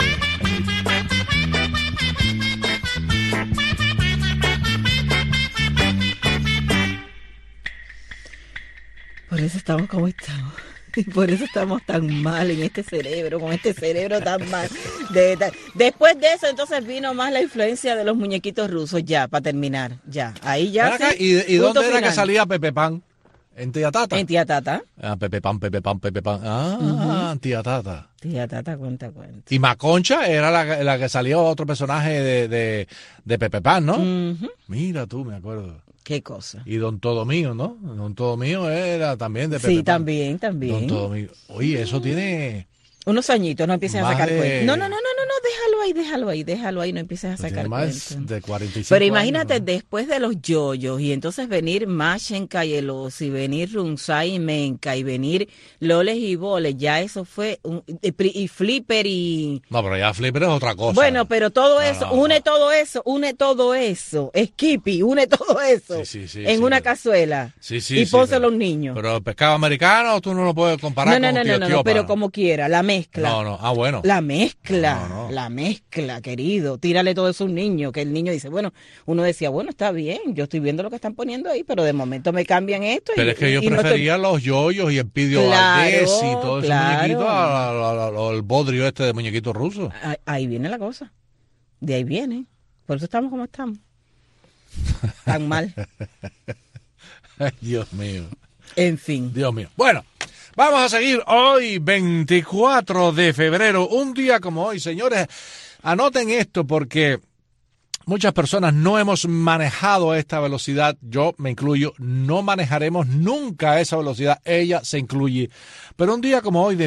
Por eso estamos como estamos. Y por eso estamos tan mal en este cerebro, con este cerebro tan mal. Después de eso, entonces vino más la influencia de los muñequitos rusos, ya, para terminar. Ya, ahí ya. Sí, ¿Y dónde era que salía Pepe Pan? ¿En Tía Tata? En Tía Tata. Ah, Pepe Pan, Pepe Pan, Pepe Pan. Ah, Tía Tata. Tía Tata, cuenta. Y Maconcha era la que salía otro personaje de Pepe Pan, ¿no? Mira tú, me acuerdo. Qué cosa. Y Don Todo Mío, ¿no? Don Todo Mío era también de Pepe Sí, Pan. también. Don Todo Mío. Oye, eso tiene... Unos añitos, no empieces a sacar cuentos. No, déjalo ahí, no empieces a sacar cuentos. De 45 Pero imagínate, años, ¿no? Después de los yoyos, y entonces venir Mashenka y Elos, y venir Runsai y Menka, y venir Loles y Boles, ya eso fue, y Flipper y... No, pero ya Flipper es otra cosa. Bueno, pero todo eso, une todo eso, Skippy, une todo eso, en una cazuela, y pónselo a un niño. Pero el pescado americano tú no lo puedes comparar con un tío No, pero como quiera, la mezcla. No, bueno. La mezcla, querido. Tírale todo eso a un niño, que el niño dice, bueno, uno decía, bueno, está bien, yo estoy viendo lo que están poniendo ahí, pero de momento me cambian esto. Pero es que yo prefería los yoyos y el Pidio Valdés y todo ese muñequito al bodrio este de muñequitos rusos. Ahí viene la cosa. De ahí viene. Por eso estamos como estamos. Tan mal. Ay, Dios mío. En fin. Dios mío. Bueno. Vamos a seguir hoy, 24 de febrero, un día como hoy, señores. Anoten esto porque muchas personas no hemos manejado a esta velocidad. Yo me incluyo, no manejaremos nunca a esa velocidad. Ella se incluye. Pero un día como hoy de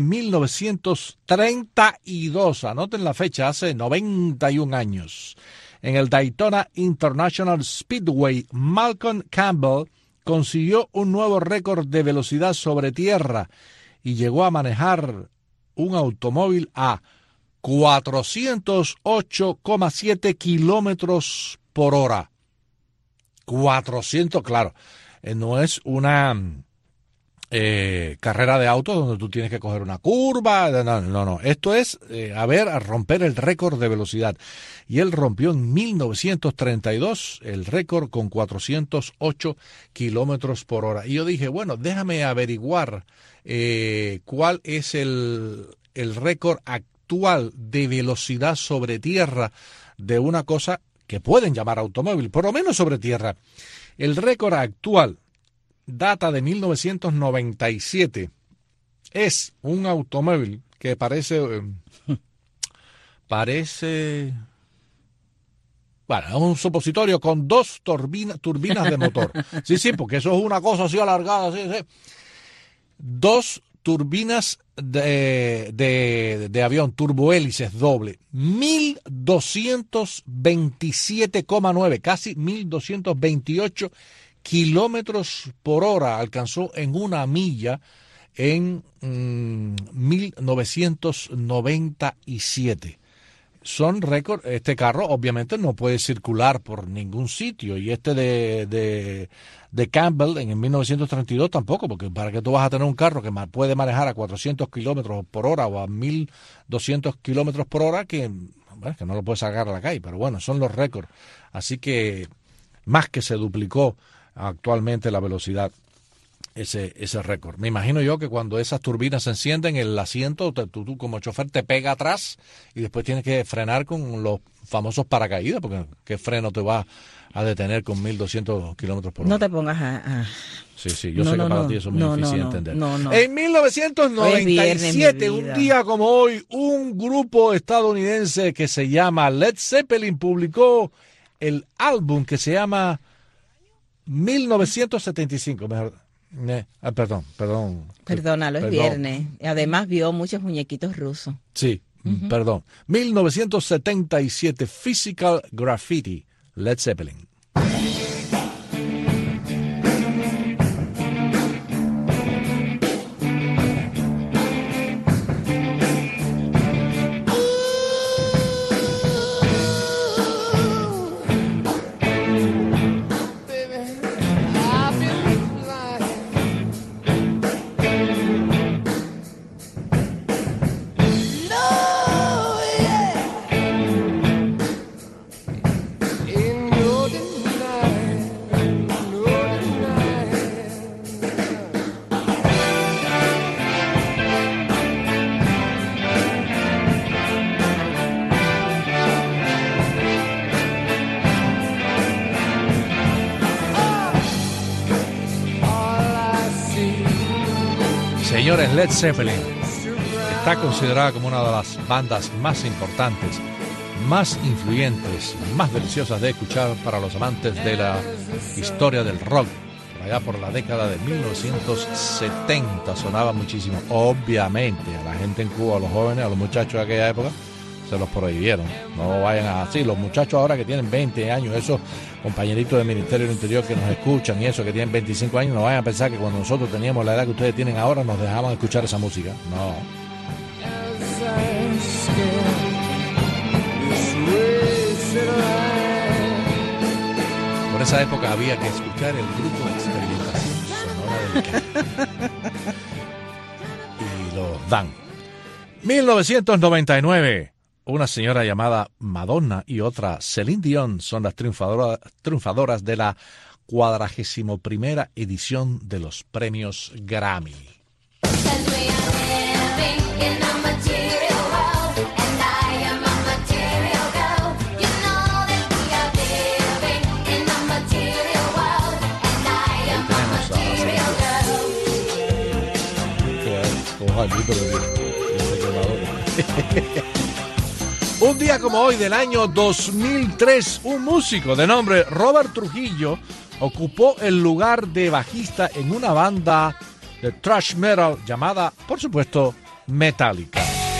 1932, anoten la fecha, hace 91 años, en el Daytona International Speedway, Malcolm Campbell consiguió un nuevo récord de velocidad sobre tierra y llegó a manejar un automóvil a 408,7 kilómetros por hora. 400, claro. No es una carrera de autos donde tú tienes que coger una curva. No. Esto es, a romper el récord de velocidad. Y él rompió en 1932 el récord con 408 kilómetros por hora. Y yo dije, bueno, déjame averiguar cuál es el récord actual de velocidad sobre tierra de una cosa que pueden llamar automóvil, por lo menos sobre tierra. El récord actual data de 1997. Es un automóvil que parece, bueno, es un supositorio con 2 turbinas de motor. Sí, porque eso es una cosa así alargada. Sí. 2 turbinas de avión, turbohélices doble, 1227,9, casi 1228 kilómetros por hora alcanzó en una milla en 1997. Son récord. Este carro obviamente no puede circular por ningún sitio, y este de Campbell en 1932 tampoco, porque para que tú vas a tener un carro que puede manejar a 400 kilómetros por hora o a 1200 kilómetros por hora, que no lo puedes sacar a la calle, pero bueno, son los récords. Así que más que se duplicó actualmente la velocidad. ese récord. Me imagino yo que cuando esas turbinas se encienden, el asiento, tú como chofer te pega atrás y después tienes que frenar con los famosos paracaídas, porque ¿qué freno te va a detener con 1.200 kilómetros por hora? No te pongas a... Sí, yo sé que para ti eso es muy difícil de entender. No. En 1997, un día como hoy, un grupo estadounidense que se llama Led Zeppelin publicó el álbum que se llama 1975. Perdónalo, es viernes. Además vio muchos muñequitos rusos. Sí, perdón. 1977, Physical Graffiti, Led Zeppelin. Señores, Led Zeppelin está considerada como una de las bandas más importantes, más influyentes, más deliciosas de escuchar para los amantes de la historia del rock. Por allá por la década de 1970 sonaba muchísimo. Obviamente a la gente en Cuba, a los jóvenes, a los muchachos de aquella época, se los prohibieron. No vayan así. Los muchachos ahora que tienen 20 años, esos compañeritos del Ministerio del Interior que nos escuchan y eso que tienen 25 años, no vayan a pensar que cuando nosotros teníamos la edad que ustedes tienen ahora nos dejaban escuchar esa música. No. Por esa época había que escuchar el grupo de experimentación sonora del y lo dan. 1999. Una señora llamada Madonna y otra Celine Dion son las triunfadoras de la 41ª edición de los premios Grammy. Un día como hoy del año 2003, un músico de nombre Robert Trujillo ocupó el lugar de bajista en una banda de thrash metal llamada, por supuesto, Metallica.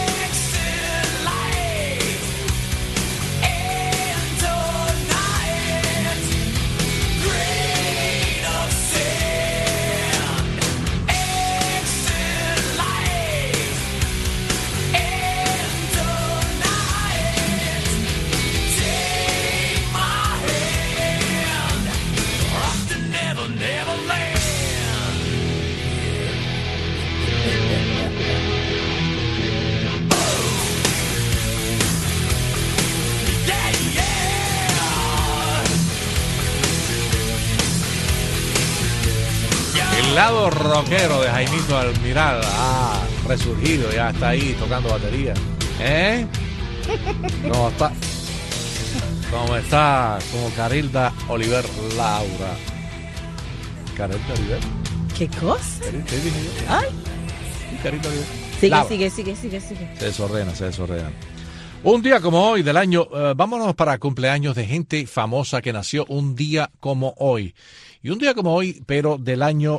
El lado rockero de Jaimito Almiral ha resurgido, ya está ahí tocando batería. ¿Cómo está? Como Carilda Oliver Laura. ¿Carilda Oliver? ¿Qué cosa? ¿Qué dije yo? Ay. Carilda Oliver. Sigue. Se desordena. Un día como hoy del año, vámonos para cumpleaños de gente famosa que nació un día como hoy. Y un día como hoy, pero del año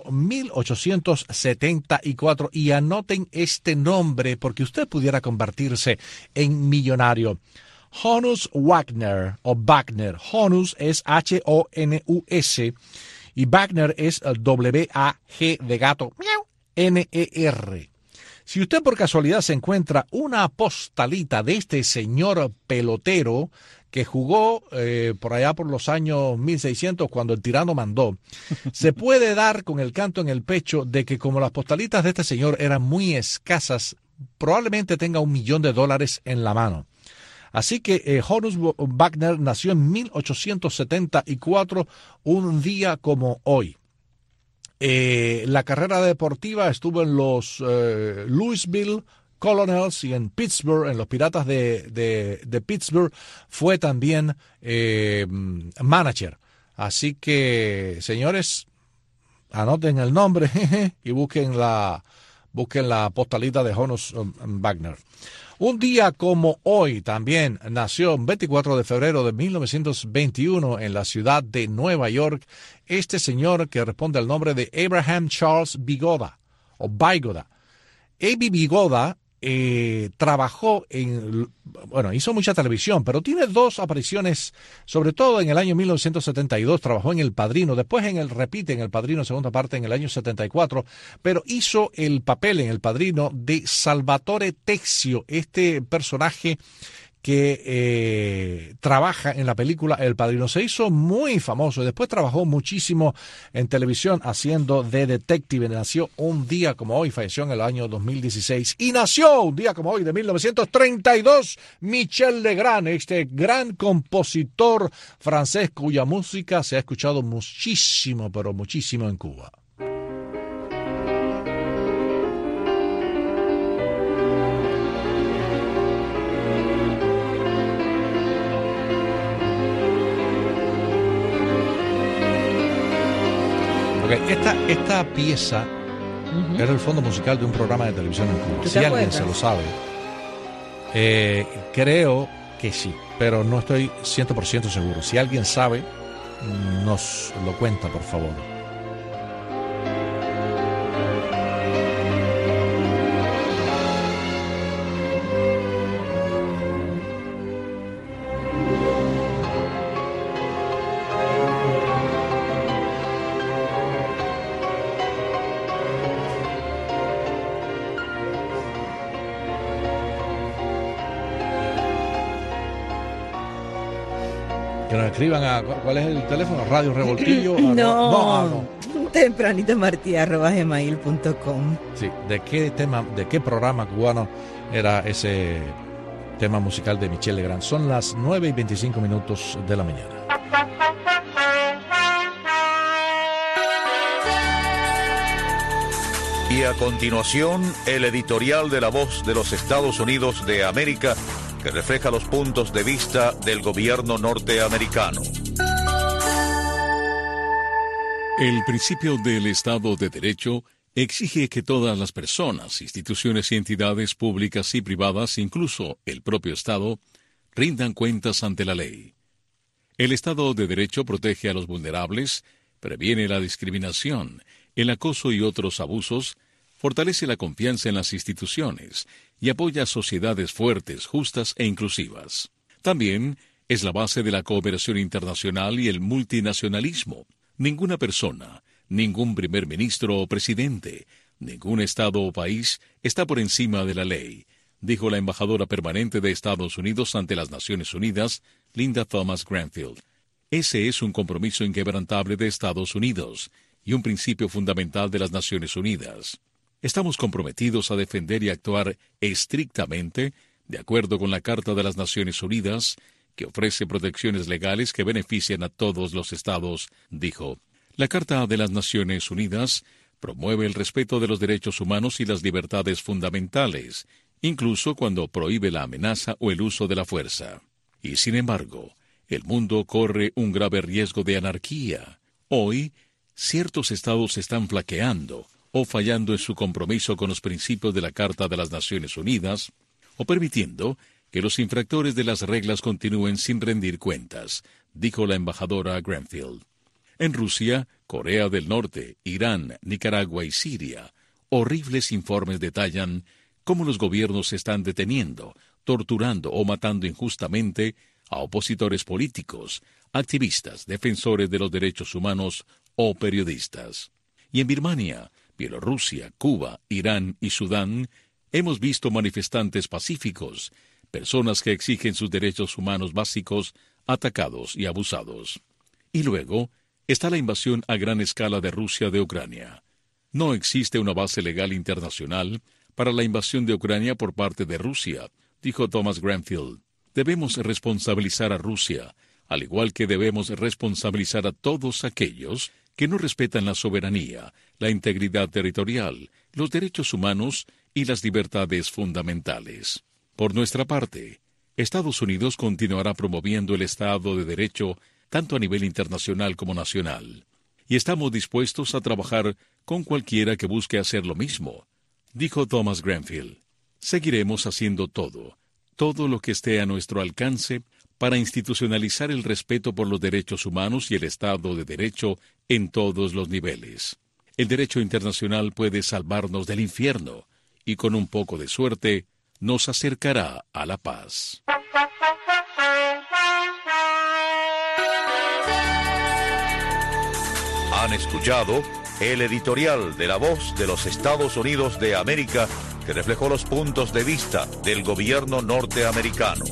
1874, y anoten este nombre porque usted pudiera convertirse en millonario. Honus Wagner, o Wagner. Honus es H-O-N-U-S y Wagner es W-A-G de gato, N-E-R. Si usted por casualidad se encuentra una postalita de este señor pelotero que jugó por allá por los años 1600 cuando el tirano mandó, se puede dar con el canto en el pecho de que como las postalitas de este señor eran muy escasas, probablemente tenga $1 millón en la mano. Así que Honus Wagner nació en 1874, un día como hoy. La carrera deportiva estuvo en los Louisville Colonels y en Pittsburgh, en los Piratas de Pittsburgh, fue también manager. Así que, señores, anoten el nombre y busquen la postalita de Honus Wagner. Un día como hoy también nació, el 24 de febrero de 1921, en la ciudad de Nueva York, este señor que responde al nombre de Abraham Charles Vigoda, o Vigoda. A.B. Vigoda trabajó hizo mucha televisión, pero tiene dos apariciones, sobre todo en el año 1972, trabajó en El Padrino, después en El Padrino, segunda parte, en el año 74, pero hizo el papel en El Padrino de Salvatore Tezio, este personaje que trabaja en la película El Padrino. Se hizo muy famoso y después trabajó muchísimo en televisión haciendo de detective. Nació un día como hoy, falleció en el año 2016. Y nació un día como hoy, de 1932, Michel Legrand, este gran compositor francés cuya música se ha escuchado muchísimo, pero muchísimo en Cuba. Okay, esta pieza era el fondo musical de un programa de televisión en Cuba. Si alguien se lo sabe, creo que sí, pero no estoy 100% seguro. Si alguien sabe, nos lo cuenta, por favor. Que nos escriban ¿cuál es el teléfono? Radio Revoltillo. No. Tempranitomartí@gmail.com. Sí, ¿de qué programa cubano era ese tema musical de Michel Legrand? Son las 9:25 de la mañana. Y a continuación, el editorial de La Voz de los Estados Unidos de América, que refleja los puntos de vista del gobierno norteamericano. El principio del Estado de Derecho exige que todas las personas, instituciones y entidades públicas y privadas, incluso el propio Estado, rindan cuentas ante la ley. El Estado de Derecho protege a los vulnerables, previene la discriminación, el acoso y otros abusos, fortalece la confianza en las instituciones y apoya sociedades fuertes, justas e inclusivas. También es la base de la cooperación internacional y el multinacionalismo. Ninguna persona, ningún primer ministro o presidente, ningún estado o país está por encima de la ley, dijo la embajadora permanente de Estados Unidos ante las Naciones Unidas, Linda Thomas Granfield. Ese es un compromiso inquebrantable de Estados Unidos y un principio fundamental de las Naciones Unidas. Estamos comprometidos a defender y actuar estrictamente de acuerdo con la Carta de las Naciones Unidas, que ofrece protecciones legales que benefician a todos los estados, dijo. La Carta de las Naciones Unidas promueve el respeto de los derechos humanos y las libertades fundamentales, incluso cuando prohíbe la amenaza o el uso de la fuerza. Y sin embargo, el mundo corre un grave riesgo de anarquía. Hoy, ciertos estados están flaqueando o fallando en su compromiso con los principios de la Carta de las Naciones Unidas, o permitiendo que los infractores de las reglas continúen sin rendir cuentas, dijo la embajadora Granfield. En Rusia, Corea del Norte, Irán, Nicaragua y Siria, horribles informes detallan cómo los gobiernos están deteniendo, torturando o matando injustamente a opositores políticos, activistas, defensores de los derechos humanos o periodistas. Y en Birmania, Bielorrusia, Cuba, Irán y Sudán, hemos visto manifestantes pacíficos, personas que exigen sus derechos humanos básicos, atacados y abusados. Y luego está la invasión a gran escala de Rusia de Ucrania. No existe una base legal internacional para la invasión de Ucrania por parte de Rusia, dijo Thomas Granfield. Debemos responsabilizar a Rusia, al igual que debemos responsabilizar a todos aquellos que no respetan la soberanía, la integridad territorial, los derechos humanos y las libertades fundamentales. Por nuestra parte, Estados Unidos continuará promoviendo el Estado de Derecho tanto a nivel internacional como nacional, y estamos dispuestos a trabajar con cualquiera que busque hacer lo mismo, dijo Thomas Grenfell. Seguiremos haciendo todo lo que esté a nuestro alcance para institucionalizar el respeto por los derechos humanos y el Estado de Derecho en todos los niveles. El derecho internacional puede salvarnos del infierno y con un poco de suerte nos acercará a la paz. Han escuchado el editorial de La Voz de los Estados Unidos de América, que reflejó los puntos de vista del gobierno norteamericano.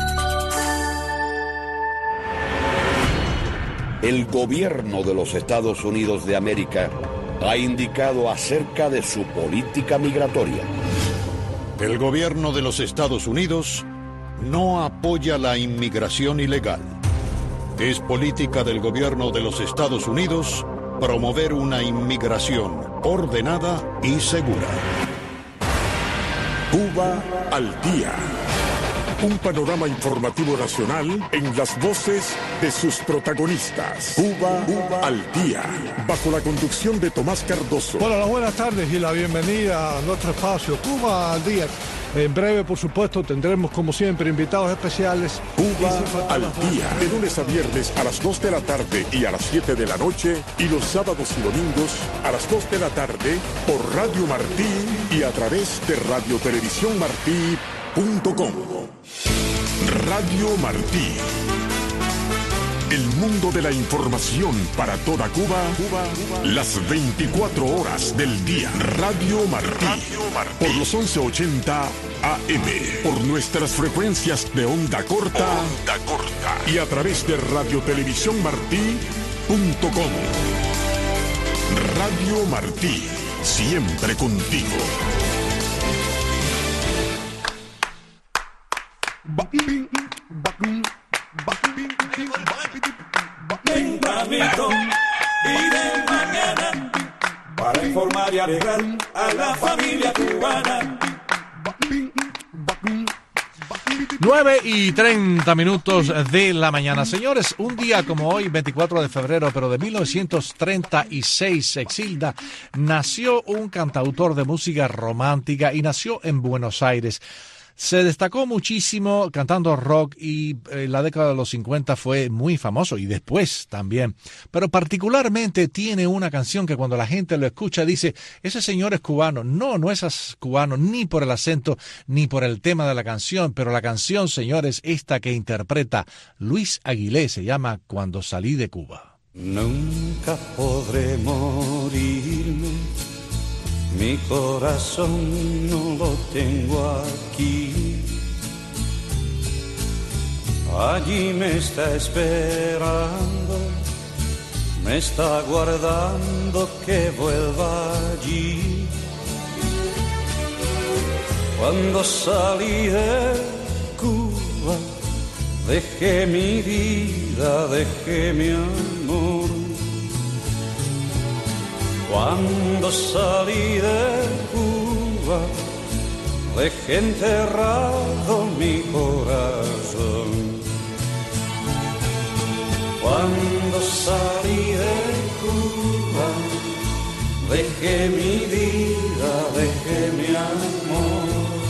El gobierno de los Estados Unidos de América ha indicado acerca de su política migratoria. El gobierno de los Estados Unidos no apoya la inmigración ilegal. Es política del gobierno de los Estados Unidos promover una inmigración ordenada y segura. Cuba al día. Un panorama informativo nacional en las voces de sus protagonistas. Cuba al día. Bajo la conducción de Tomás Cardoso. Bueno, las buenas tardes y la bienvenida a nuestro espacio Cuba al día. En breve, por supuesto, tendremos como siempre invitados especiales. Cuba al día. De lunes a viernes a las 2 de la tarde y a las 7 de la noche. Y los sábados y domingos a las 2 de la tarde por Radio Martí y a través de radiotelevisiónmartí.com. Radio Martí. El mundo de la información para toda Cuba, las 24 horas del día. Radio Martí. Por los 1180 AM. Por nuestras frecuencias de onda corta. Y a través de radiotelevisiónmartí.com. Radio Martí. Siempre contigo. Tempranito y de mañana para informar y alegrar a la familia cubana. 9:30 de la mañana. Señores, un día como hoy, 24 de febrero, pero de 1936, Exilda, nació un cantautor de música romántica y nació en Buenos Aires. Se destacó muchísimo cantando rock y en la década de los 50 fue muy famoso y después también. Pero particularmente tiene una canción que cuando la gente lo escucha dice, ese señor es cubano. No, no es cubano ni por el acento ni por el tema de la canción, pero la canción, señores, esta que interpreta Luis Aguilé se llama Cuando salí de Cuba. Nunca podré morirme. Mi corazón no lo tengo aquí. Allí me está esperando, me está guardando que vuelva allí. Cuando salí de Cuba, dejé mi vida, dejé mi amor. Cuando salí de Cuba, dejé enterrado mi corazón. Cuando salí de Cuba, dejé mi vida, dejé mi amor.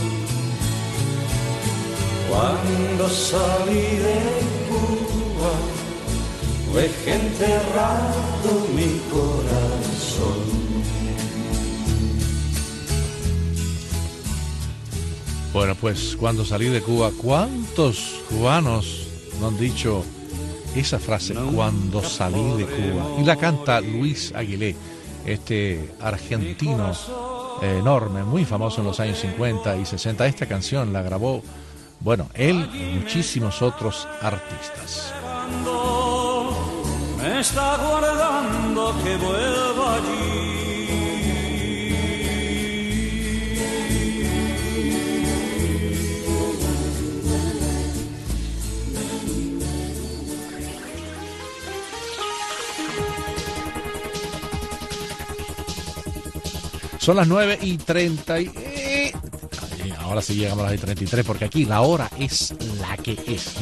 Cuando salí de Cuba, dejé enterrado mi corazón. Bueno, pues cuando salí de Cuba, ¿cuántos cubanos no han dicho esa frase, cuando salí de Cuba? Y la canta Luis Aguilé, este argentino enorme, muy famoso en los años 50 y 60. Esta canción la grabó, bueno, él y muchísimos otros artistas. Me está guardando que vuelva allí. Son las 9:30 ahora sí llegamos a las 9:33 porque aquí la hora es la que es.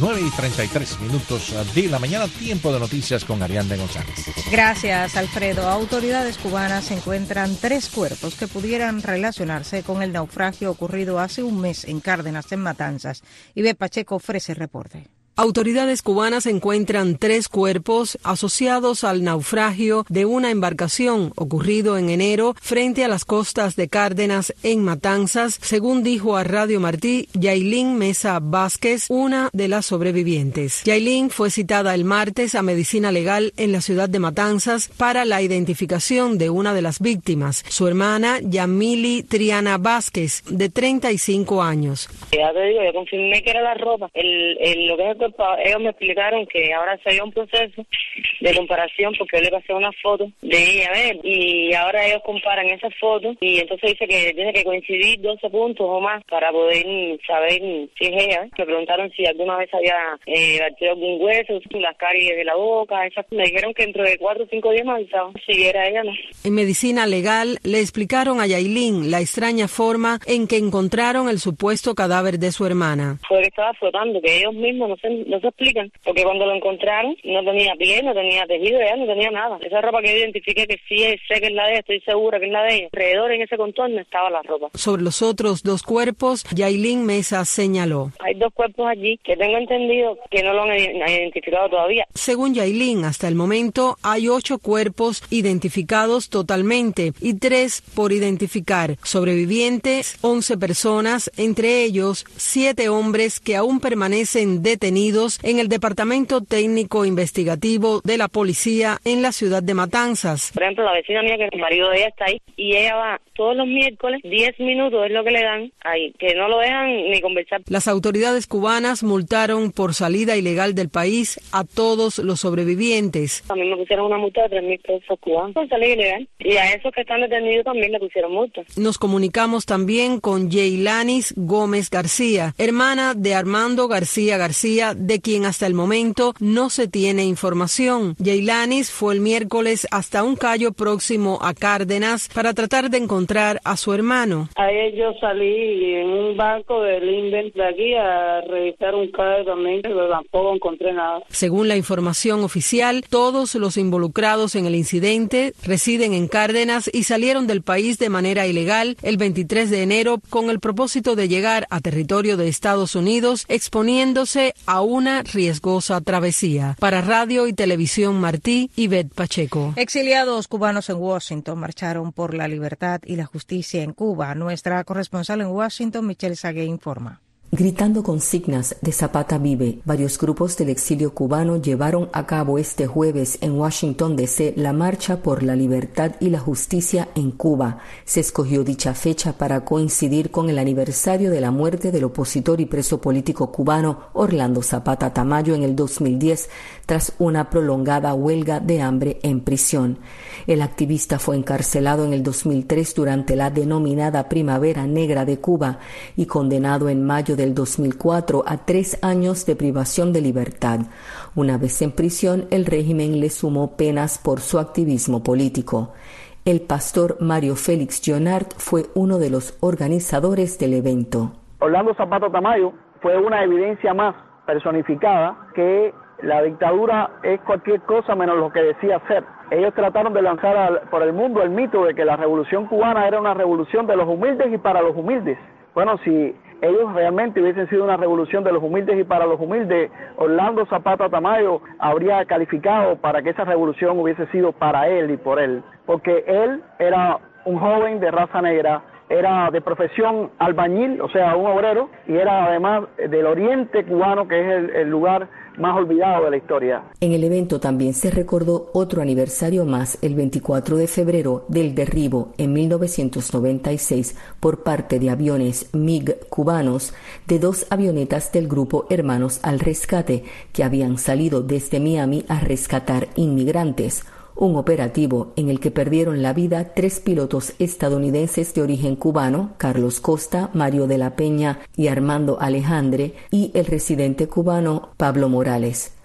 9:33 de la mañana, tiempo de noticias con Ariadne González. Gracias, Alfredo. Autoridades cubanas encuentran 3 cuerpos que pudieran relacionarse con el naufragio ocurrido hace un mes en Cárdenas, en Matanzas. Ivette Pacheco ofrece el reporte. Autoridades cubanas encuentran 3 cuerpos asociados al naufragio de una embarcación ocurrido en enero frente a las costas de Cárdenas en Matanzas, según dijo a Radio Martí Yailin Mesa Vázquez, una de las sobrevivientes. Yailin fue citada el martes a Medicina Legal en la ciudad de Matanzas para la identificación de una de las víctimas, su hermana Yamili Triana Vázquez, de 35 años. Ya te digo, yo confirmé que era la ropa, lo que es ellos me explicaron que ahora se dio un proceso de comparación porque yo le pasé una foto de ella, y ahora ellos comparan esas fotos y entonces dice que tiene que coincidir 12 puntos o más para poder saber si es ella. Me preguntaron si alguna vez había batido algún hueso, las caries de la boca, esas. Me dijeron que dentro de 4 o 5 días me avisaban si era ella, no. En Medicina Legal le explicaron a Yailin la extraña forma en que encontraron el supuesto cadáver de su hermana. Fue que estaba flotando, que ellos mismos no se explican, porque cuando lo encontraron no tenía piel, no tenía tejido, ya no tenía nada. Esa ropa que yo identifiqué que sí sé que es la de ella, estoy segura que es la de ella. Alrededor en ese contorno estaba la ropa. Sobre los otros 2 cuerpos, Yailin Mesa señaló. Hay 2 cuerpos allí que tengo entendido que no lo han identificado todavía. Según Yailin, hasta el momento hay 8 cuerpos identificados totalmente y 3 por identificar. Sobrevivientes, 11 personas, entre ellos 7 hombres que aún permanecen detenidos en el Departamento Técnico Investigativo de la Policía en la ciudad de Matanzas. Por ejemplo, la vecina mía, que el marido de ella está ahí, y ella va todos los miércoles, 10 minutos es lo que le dan ahí, que no lo dejan ni conversar. Las autoridades cubanas multaron por salida ilegal del país a todos los sobrevivientes. A mí me pusieron una multa de 3.000 pesos cubanos por salida ilegal, y a esos que están detenidos también le pusieron multa. Nos comunicamos también con Yeilanis Gómez García, hermana de Armando García García, de quien hasta el momento no se tiene información. Yeilanis fue el miércoles hasta un callo próximo a Cárdenas para tratar de encontrar a su hermano. Ayer yo salí en un barco del Invent de aquí a revisar un callo también, pero tampoco encontré nada. Según la información oficial, todos los involucrados en el incidente residen en Cárdenas y salieron del país de manera ilegal el 23 de enero con el propósito de llegar a territorio de Estados Unidos, exponiéndose a una riesgosa travesía. Para Radio y Televisión Martí, Ivette Pacheco. Exiliados cubanos en Washington marcharon por la libertad y la justicia en Cuba. Nuestra corresponsal en Washington, Michelle Sagué, informa. Gritando consignas de Zapata vive, varios grupos del exilio cubano llevaron a cabo este jueves en Washington D.C. la Marcha por la Libertad y la Justicia en Cuba. Se escogió dicha fecha para coincidir con el aniversario de la muerte del opositor y preso político cubano Orlando Zapata Tamayo en el 2010, tras una prolongada huelga de hambre en prisión. El activista fue encarcelado en el 2003 durante la denominada Primavera Negra de Cuba y condenado en mayo del 2004 a 3 años de privación de libertad. Una vez en prisión, el régimen le sumó penas por su activismo político. El pastor Mario Félix Jonart fue uno de los organizadores del evento. Orlando Zapata Tamayo fue una evidencia más personificada que la dictadura es cualquier cosa menos lo que decía ser. Ellos trataron de lanzar por el mundo el mito de que la revolución cubana era una revolución de los humildes y para los humildes. Bueno, si ellos realmente hubiesen sido una revolución de los humildes y para los humildes, Orlando Zapata Tamayo habría calificado para que esa revolución hubiese sido para él y por él. Porque él era un joven de raza negra, era de profesión albañil, o sea, un obrero, y era además del oriente cubano, que es el lugar más olvidado de la historia. En el evento también se recordó otro aniversario más, el 24 de febrero, del derribo en 1996 por parte de aviones MiG cubanos de 2 avionetas del grupo Hermanos al Rescate, que habían salido desde Miami a rescatar inmigrantes. Un operativo en el que perdieron la vida 3 pilotos estadounidenses de origen cubano, Carlos Costa, Mario de la Peña y Armando Alejandre, y el residente cubano Pablo Morales.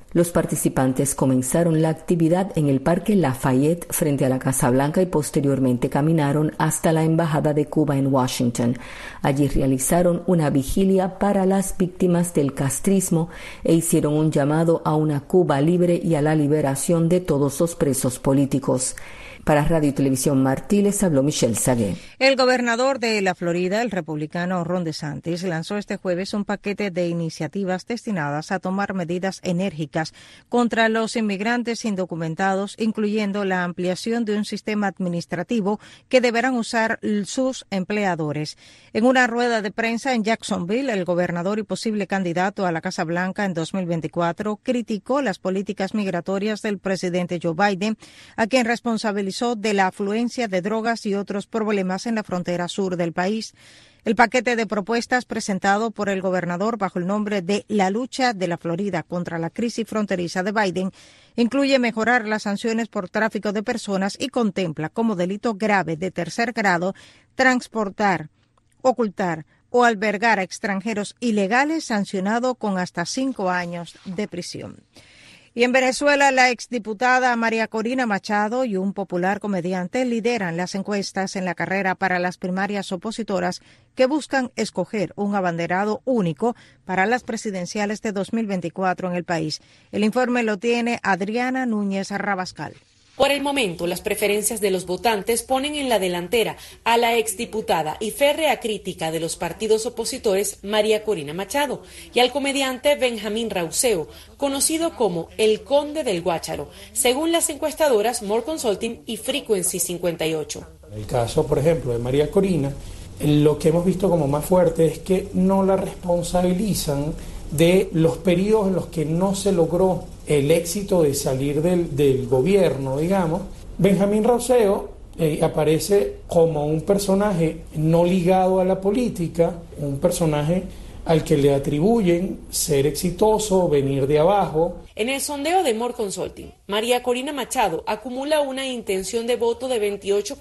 Los participantes comenzaron la actividad en el Parque Lafayette frente a la Casa Blanca y posteriormente caminaron hasta la Embajada de Cuba en Washington. Allí realizaron una vigilia para las víctimas del castrismo e hicieron un llamado a una Cuba libre y a la liberación de todos los presos políticos. Para Radio y Televisión Martí les habló Michelle Sagué. El gobernador de la Florida, el republicano Ron DeSantis, lanzó este jueves un paquete de iniciativas destinadas a tomar medidas enérgicas contra los inmigrantes indocumentados, incluyendo la ampliación de un sistema administrativo que deberán usar sus empleadores. En una rueda de prensa en Jacksonville, el gobernador y posible candidato a la Casa Blanca en 2024 criticó las políticas migratorias del presidente Joe Biden, a quien responsabilizó de la afluencia de drogas y otros problemas en la frontera sur del país. El paquete de propuestas presentado por el gobernador bajo el nombre de La lucha de la Florida contra la crisis fronteriza de Biden incluye mejorar las sanciones por tráfico de personas y contempla como delito grave de tercer grado transportar, ocultar o albergar a extranjeros ilegales, sancionado con hasta 5 años de prisión. Y en Venezuela, la exdiputada María Corina Machado y un popular comediante lideran las encuestas en la carrera para las primarias opositoras que buscan escoger un abanderado único para las presidenciales de 2024 en el país. El informe lo tiene Adriana Núñez Rabascal. Por el momento, las preferencias de los votantes ponen en la delantera a la exdiputada y férrea crítica de los partidos opositores María Corina Machado y al comediante Benjamín Rauseo, conocido como el Conde del Guácharo, según las encuestadoras More Consulting y Frequency 58. En el caso, por ejemplo, de María Corina, lo que hemos visto como más fuerte es que no la responsabilizan de los periodos en los que no se logró el éxito de salir del gobierno, digamos. Benjamín Rauseo aparece como un personaje no ligado a la política, un personaje al que le atribuyen ser exitoso, venir de abajo. En el sondeo de More Consulting, María Corina Machado acumula una intención de voto de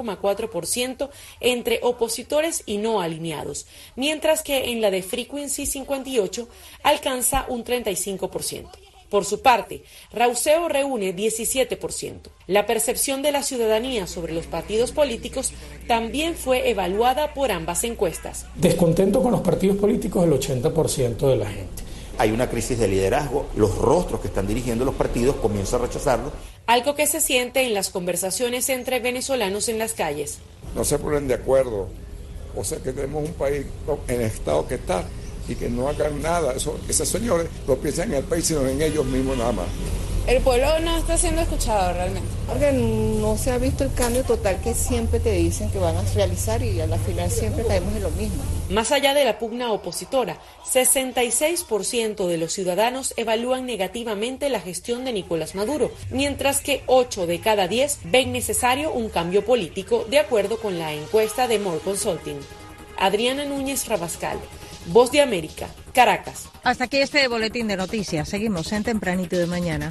28,4% entre opositores y no alineados, mientras que en la de Frequency 58 alcanza un 35%. Por su parte, Rauseo reúne 17%. La percepción de la ciudadanía sobre los partidos políticos también fue evaluada por ambas encuestas. Descontento con los partidos políticos el 80% de la gente. Hay una crisis de liderazgo, los rostros que están dirigiendo los partidos comienzan a rechazarlos. Algo que se siente en las conversaciones entre venezolanos en las calles. No se ponen de acuerdo, o sea que tenemos un país en el estado que está y que no hagan nada. Esos señores no piensan en el país sino en ellos mismos nada más. El pueblo no está siendo escuchado realmente. Porque no se ha visto el cambio total que siempre te dicen que van a realizar y a la final siempre caemos en lo mismo. Más allá de la pugna opositora, 66% de los ciudadanos evalúan negativamente la gestión de Nicolás Maduro, mientras que 8 de cada 10 ven necesario un cambio político, de acuerdo con la encuesta de More Consulting. Adriana Núñez Rabascal, Voz de América, Caracas. Hasta aquí este boletín de noticias. Seguimos en Tempranito de Mañana.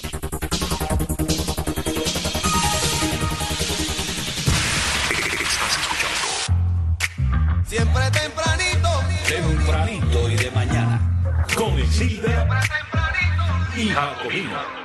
Siempre tempranito y de mañana. Con Exilda y Jacobina.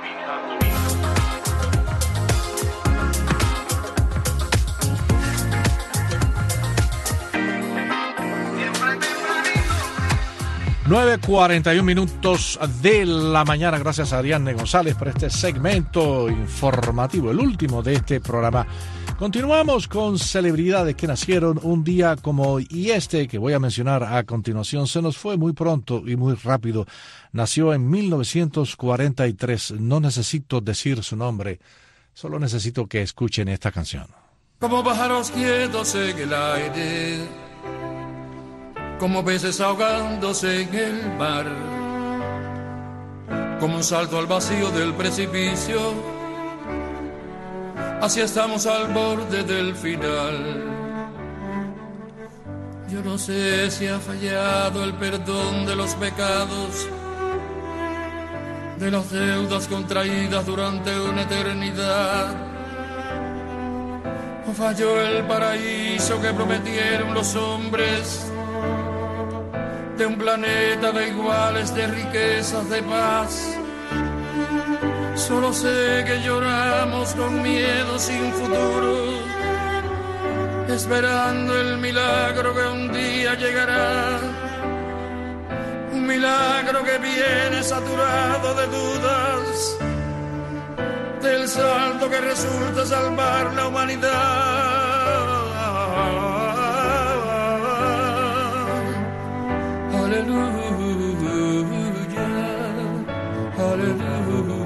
Nueve 41 minutos de la mañana. Gracias a Ariadne González por este segmento informativo, el último de este programa. Continuamos con celebridades que nacieron un día como hoy, y este que voy a mencionar a continuación se nos fue muy pronto y muy rápido. Nació en 1943. No necesito decir su nombre, solo necesito que escuchen esta canción. Como pájaros quietos en el aire, como peces ahogándose en el mar, como un salto al vacío del precipicio, así estamos al borde del final. Yo no sé si ha fallado el perdón de los pecados, de las deudas contraídas durante una eternidad, o falló el paraíso que prometieron los hombres, de un planeta de iguales, de riquezas, de paz. Solo sé que lloramos con miedo sin futuro, esperando el milagro que un día llegará. Un milagro que viene saturado de dudas, del salto que resulta salvar la humanidad. Aleluya, aleluya.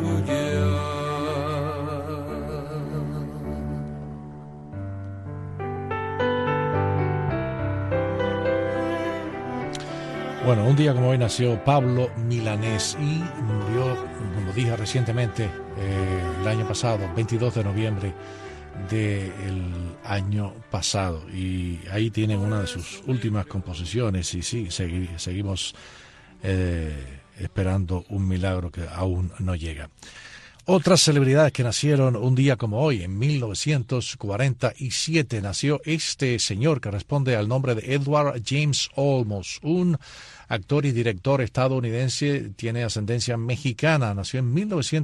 Bueno, un día como hoy nació Pablo Milanés y murió, como dije recientemente, el año pasado, 22 de noviembre del año pasado. Y ahí tienen una de sus últimas composiciones y sí, seguimos esperando un milagro que aún no llega. Otras celebridades que nacieron un día como hoy, en 1947, nació este señor que responde al nombre de Edward James Olmos, un actor y director estadounidense, tiene ascendencia mexicana, nació en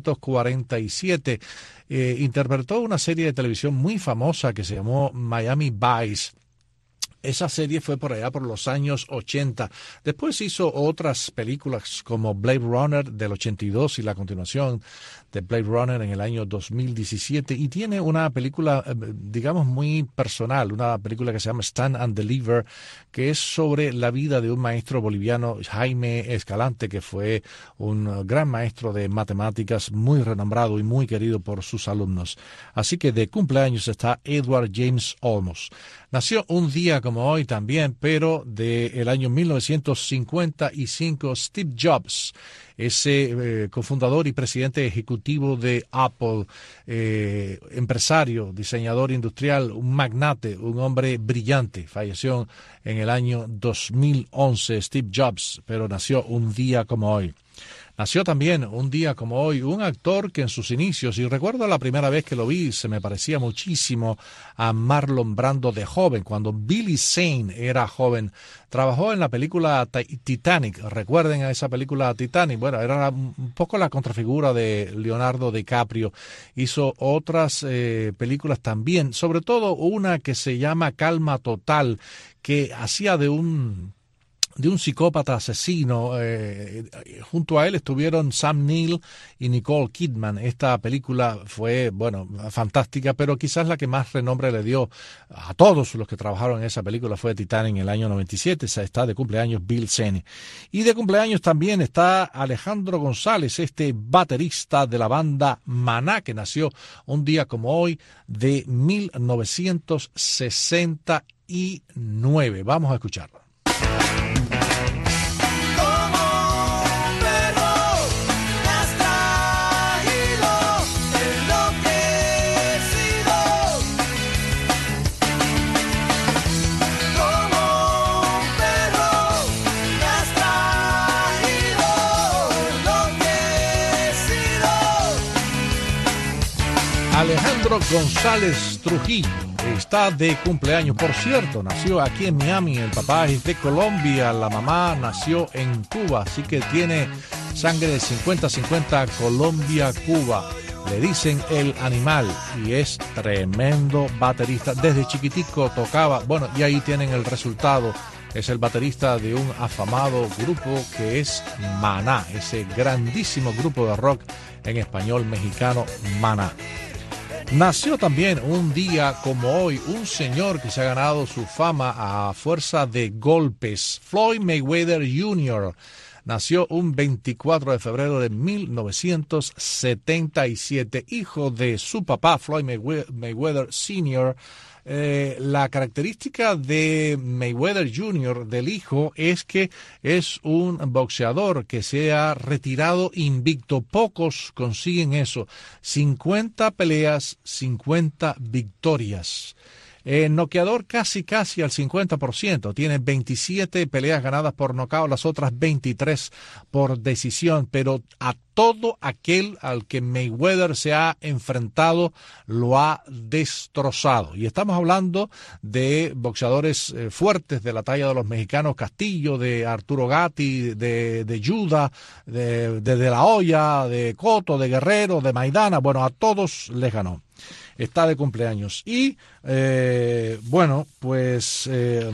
1947, interpretó una serie de televisión muy famosa que se llamó Miami Vice. Esa serie fue por allá por los años 80. Después hizo otras películas como Blade Runner del 82 y la continuación de Blade Runner en el año 2017. Y tiene una película, digamos, muy personal, una película que se llama Stand and Deliver, que es sobre la vida de un maestro boliviano, Jaime Escalante, que fue un gran maestro de matemáticas, muy renombrado y muy querido por sus alumnos. Así que de cumpleaños está Edward James Olmos. Nació un día como hoy también, pero del año 1955, Steve Jobs, ese cofundador y presidente ejecutivo de Apple, empresario, diseñador industrial, un magnate, un hombre brillante, falleció en el año 2011, Steve Jobs, pero nació un día como hoy. Nació también un día como hoy un actor que en sus inicios, y recuerdo la primera vez que lo vi, se me parecía muchísimo a Marlon Brando de joven, cuando Billy Zane era joven. Trabajó en la película Titanic, recuerden a esa película Titanic, bueno, era un poco la contrafigura de Leonardo DiCaprio. Hizo otras películas también, sobre todo una que se llama Calma Total, que hacía de un psicópata asesino. Junto a él estuvieron Sam Neill y Nicole Kidman. Esta película fue, bueno, fantástica, pero quizás la que más renombre le dio a todos los que trabajaron en esa película fue Titanic en el año 97. Está de cumpleaños Bill Zane. Y de cumpleaños también está Alejandro González, este baterista de la banda Maná, que nació un día como hoy de 1969. Vamos a escucharlo. Alejandro González Trujillo está de cumpleaños. Por cierto, nació aquí en Miami. El papá es de Colombia, la mamá nació en Cuba, así que tiene sangre de 50-50 Colombia-Cuba. Le dicen el animal y es tremendo baterista. Desde chiquitico tocaba, bueno, y ahí tienen el resultado. Es el baterista de un afamado grupo que es Maná, ese grandísimo grupo de rock en español mexicano, Maná. Nació también un día como hoy un señor que se ha ganado su fama a fuerza de golpes, Floyd Mayweather Jr. Nació un 24 de febrero de 1977, hijo de su papá, Floyd Mayweather Sr. La característica de Mayweather Jr., del hijo, es que es un boxeador que se ha retirado invicto. Pocos consiguen eso. 50 peleas, 50 victorias. Noqueador casi al 50%. Tiene 27 peleas ganadas por nocaut, las otras 23 por decisión. Pero a todo aquel al que Mayweather se ha enfrentado lo ha destrozado. Y estamos hablando de boxeadores fuertes de la talla de los mexicanos Castillo, de Arturo Gatti, de Yuda, de La Hoya, de Cotto, de Guerrero, de Maidana. Bueno, a todos les ganó. Está de cumpleaños. Y, bueno, pues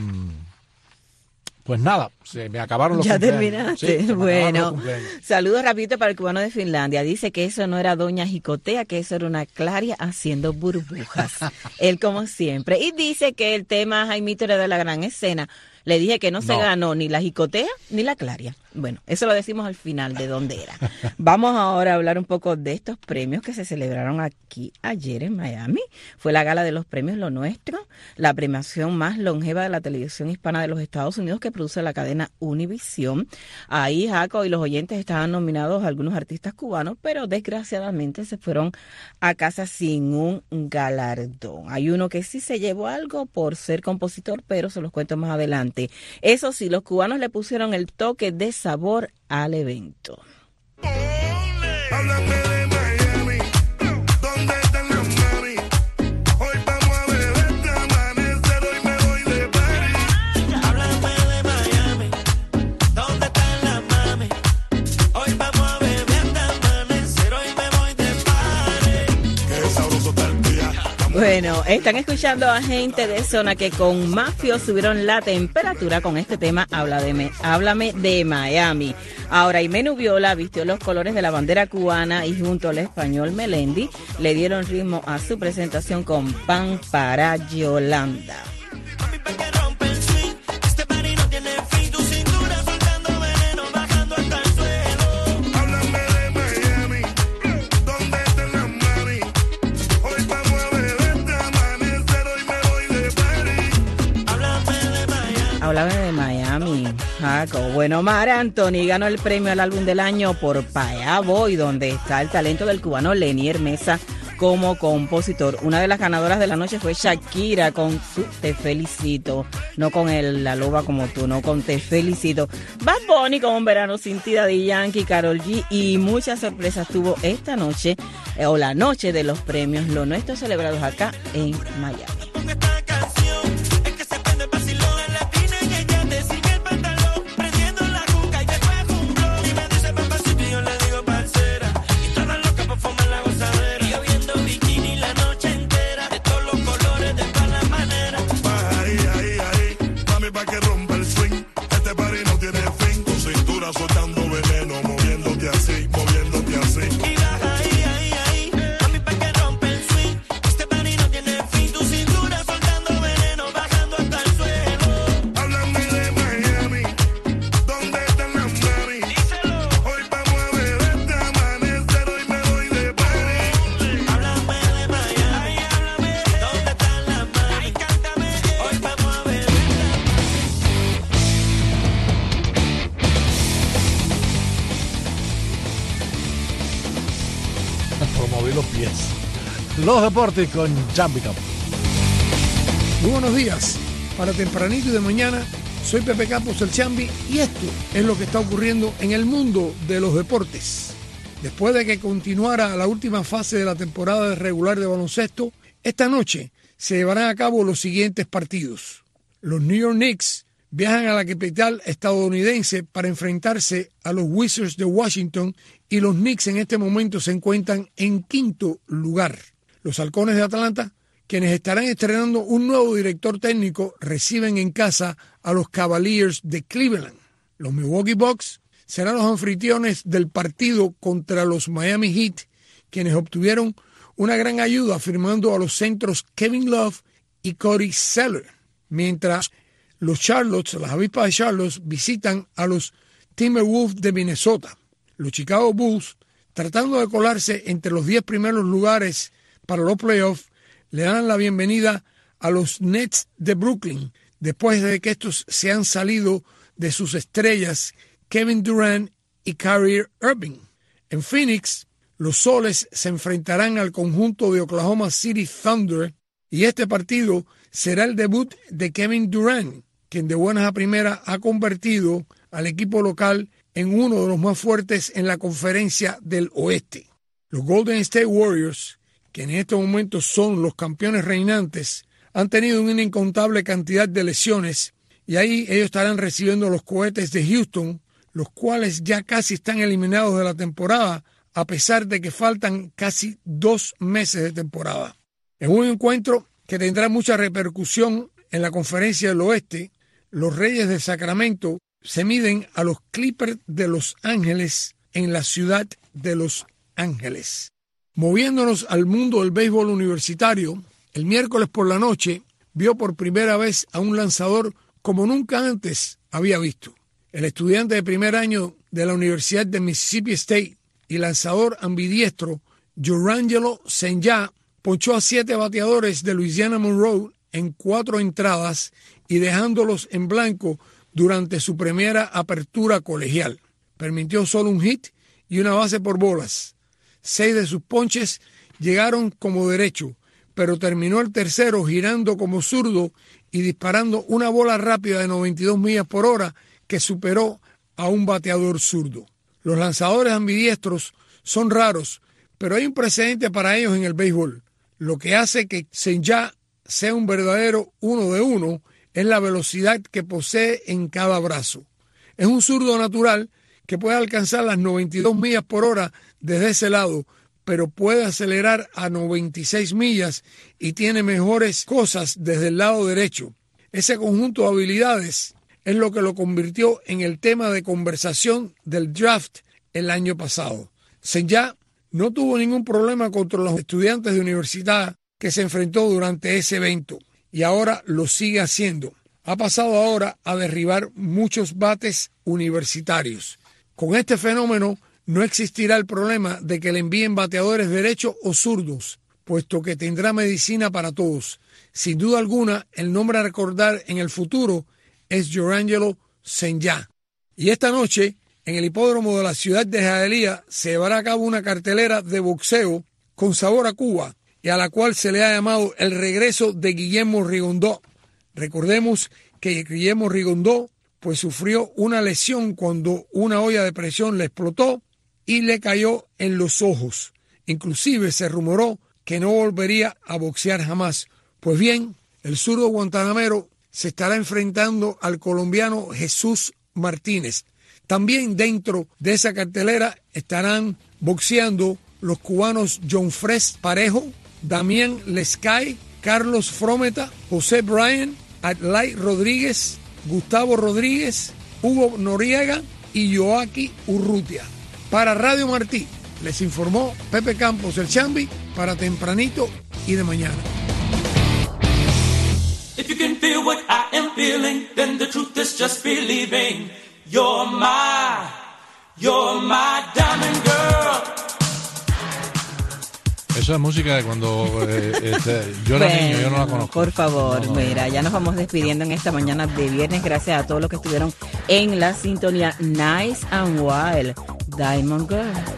nada, se me acabaron los cumpleaños. Ya terminaste. Sí, bueno, saludos rapidito para el cubano de Finlandia. Dice que eso no era Doña Jicotea, que eso era una Claria haciendo burbujas. Él como siempre. Y dice que el tema Jaimito era de la gran escena. Le dije que no se ganó ni la Jicotea ni la Claria. Bueno, eso lo decimos al final de dónde era. Vamos ahora a hablar un poco de estos premios que se celebraron aquí ayer en Miami. Fue la gala de los premios Lo Nuestro, la premiación más longeva de la televisión hispana de los Estados Unidos que produce la cadena Univision. Ahí Jaco y los oyentes estaban nominados a algunos artistas cubanos, pero desgraciadamente se fueron a casa sin un galardón. Hay uno que sí se llevó algo por ser compositor, pero se los cuento más adelante. Eso sí, los cubanos le pusieron el toque de sabor al evento. Háblame de Miami, ¿dónde están las mami? Hoy vamos a beber de amanecer, hoy me voy de party. Háblame de Miami, ¿dónde están las mami? Hoy vamos a beber de amanecer, hoy me voy de party. Qué sabroso está el día. Bueno, están escuchando a gente de zona que con Mafio subieron la temperatura con este tema Háblame de Miami. Ahora, Imenu Viola vistió los colores de la bandera cubana y junto al español Melendi le dieron ritmo a su presentación con Pan para Yolanda. Háblame de Miami, Jaco. Bueno, Mar Anthony ganó el premio al álbum del año por Pa' Allá Voy, donde está el talento del cubano Lenier Mesa como compositor. Una de las ganadoras de la noche fue Shakira con su Te Felicito. No con La Loba como tú, no con Te Felicito. Bad Bunny con Un Verano Sin Ti, Daddy Yankee, Karol G y muchas sorpresas tuvo esta noche, o la noche de los premios Lo Nuestro celebrados acá en Miami. Los deportes con Chambi Campos. Muy buenos días. Para tempranito y de mañana, soy Pepe Campos, el Chambi, y esto es lo que está ocurriendo en el mundo de los deportes. Después de que continuara la última fase de la temporada regular de baloncesto, esta noche se llevarán a cabo los siguientes partidos. Los New York Knicks viajan a la capital estadounidense para enfrentarse a los Wizards de Washington y los Knicks en este momento se encuentran en quinto lugar. Los Halcones de Atlanta, quienes estarán estrenando un nuevo director técnico, reciben en casa a los Cavaliers de Cleveland. Los Milwaukee Bucks serán los anfitriones del partido contra los Miami Heat, quienes obtuvieron una gran ayuda firmando a los centros Kevin Love y Cody Zeller, mientras los las avispas de Charlotte visitan a los Timberwolves de Minnesota. Los Chicago Bulls, tratando de colarse entre los 10 primeros lugares para los playoffs, le dan la bienvenida a los Nets de Brooklyn, después de que estos se han salido de sus estrellas Kevin Durant y Kyrie Irving. En Phoenix, los Soles se enfrentarán al conjunto de Oklahoma City Thunder y este partido será el debut de Kevin Durant, quien de buenas a primeras ha convertido al equipo local en uno de los más fuertes en la conferencia del oeste. Los Golden State Warriors, que en estos momentos son los campeones reinantes, han tenido una incontable cantidad de lesiones y ahí ellos estarán recibiendo los cohetes de Houston, los cuales ya casi están eliminados de la temporada, a pesar de que faltan casi 2 meses de temporada. En un encuentro que tendrá mucha repercusión en la conferencia del oeste, los Reyes de Sacramento se miden a los Clippers de Los Ángeles en la ciudad de Los Ángeles. Moviéndonos al mundo del béisbol universitario, el miércoles por la noche vio por primera vez a un lanzador como nunca antes había visto. El estudiante de primer año de la Universidad de Mississippi State y lanzador ambidiestro Jurrangelo Cenjá ponchó a 7 bateadores de Louisiana Monroe en 4 entradas y dejándolos en blanco durante su primera apertura colegial. Permitió solo un hit y una base por bolas. 6 de sus ponches llegaron como derecho, pero terminó el tercero girando como zurdo y disparando una bola rápida de 92 millas por hora que superó a un bateador zurdo. Los lanzadores ambidiestros son raros, pero hay un precedente para ellos en el béisbol. Lo que hace que Cenjá sea un verdadero 1 de 1 es la velocidad que posee en cada brazo. Es un zurdo natural que puede alcanzar las 92 millas por hora desde ese lado, pero puede acelerar a 96 millas y tiene mejores cosas desde el lado derecho. Ese conjunto de habilidades es lo que lo convirtió en el tema de conversación del draft el año pasado. Cenjá no tuvo ningún problema contra los estudiantes de universidad que se enfrentó durante ese evento y ahora lo sigue haciendo. Ha pasado ahora a derribar muchos bates universitarios. Con este fenómeno no existirá el problema de que le envíen bateadores derechos o zurdos, puesto que tendrá medicina para todos. Sin duda alguna, el nombre a recordar en el futuro es Jurrangelo Cenjá. Y esta noche, en el hipódromo de la ciudad de Hialeah, se llevará a cabo una cartelera de boxeo con sabor a Cuba y a la cual se le ha llamado el regreso de Guillermo Rigondó. Recordemos que Guillermo Rigondó pues sufrió una lesión cuando una olla de presión le explotó y le cayó en los ojos. Inclusive se rumoró que no volvería a boxear jamás. Pues bien, el zurdo guantanamero se estará enfrentando al colombiano Jesús Martínez. También dentro de esa cartelera estarán boxeando los cubanos John Fres Parejo, Damián Lescay, Carlos Frometa, José Bryan, Adlai Rodríguez, Gustavo Rodríguez, Hugo Noriega y Joaquín Urrutia. Para Radio Martí, les informó Pepe Campos, el Chambi, para tempranito y de mañana. If you can feel what I am feeling, then the truth is just believing. You're my diamond girl. Esa es música de cuando yo era niño, yo no la conozco. Por favor, mira, ya nos vamos despidiendo en esta mañana de viernes. Gracias a todos los que estuvieron en la sintonía. Nice and Wild, Diamond Girl.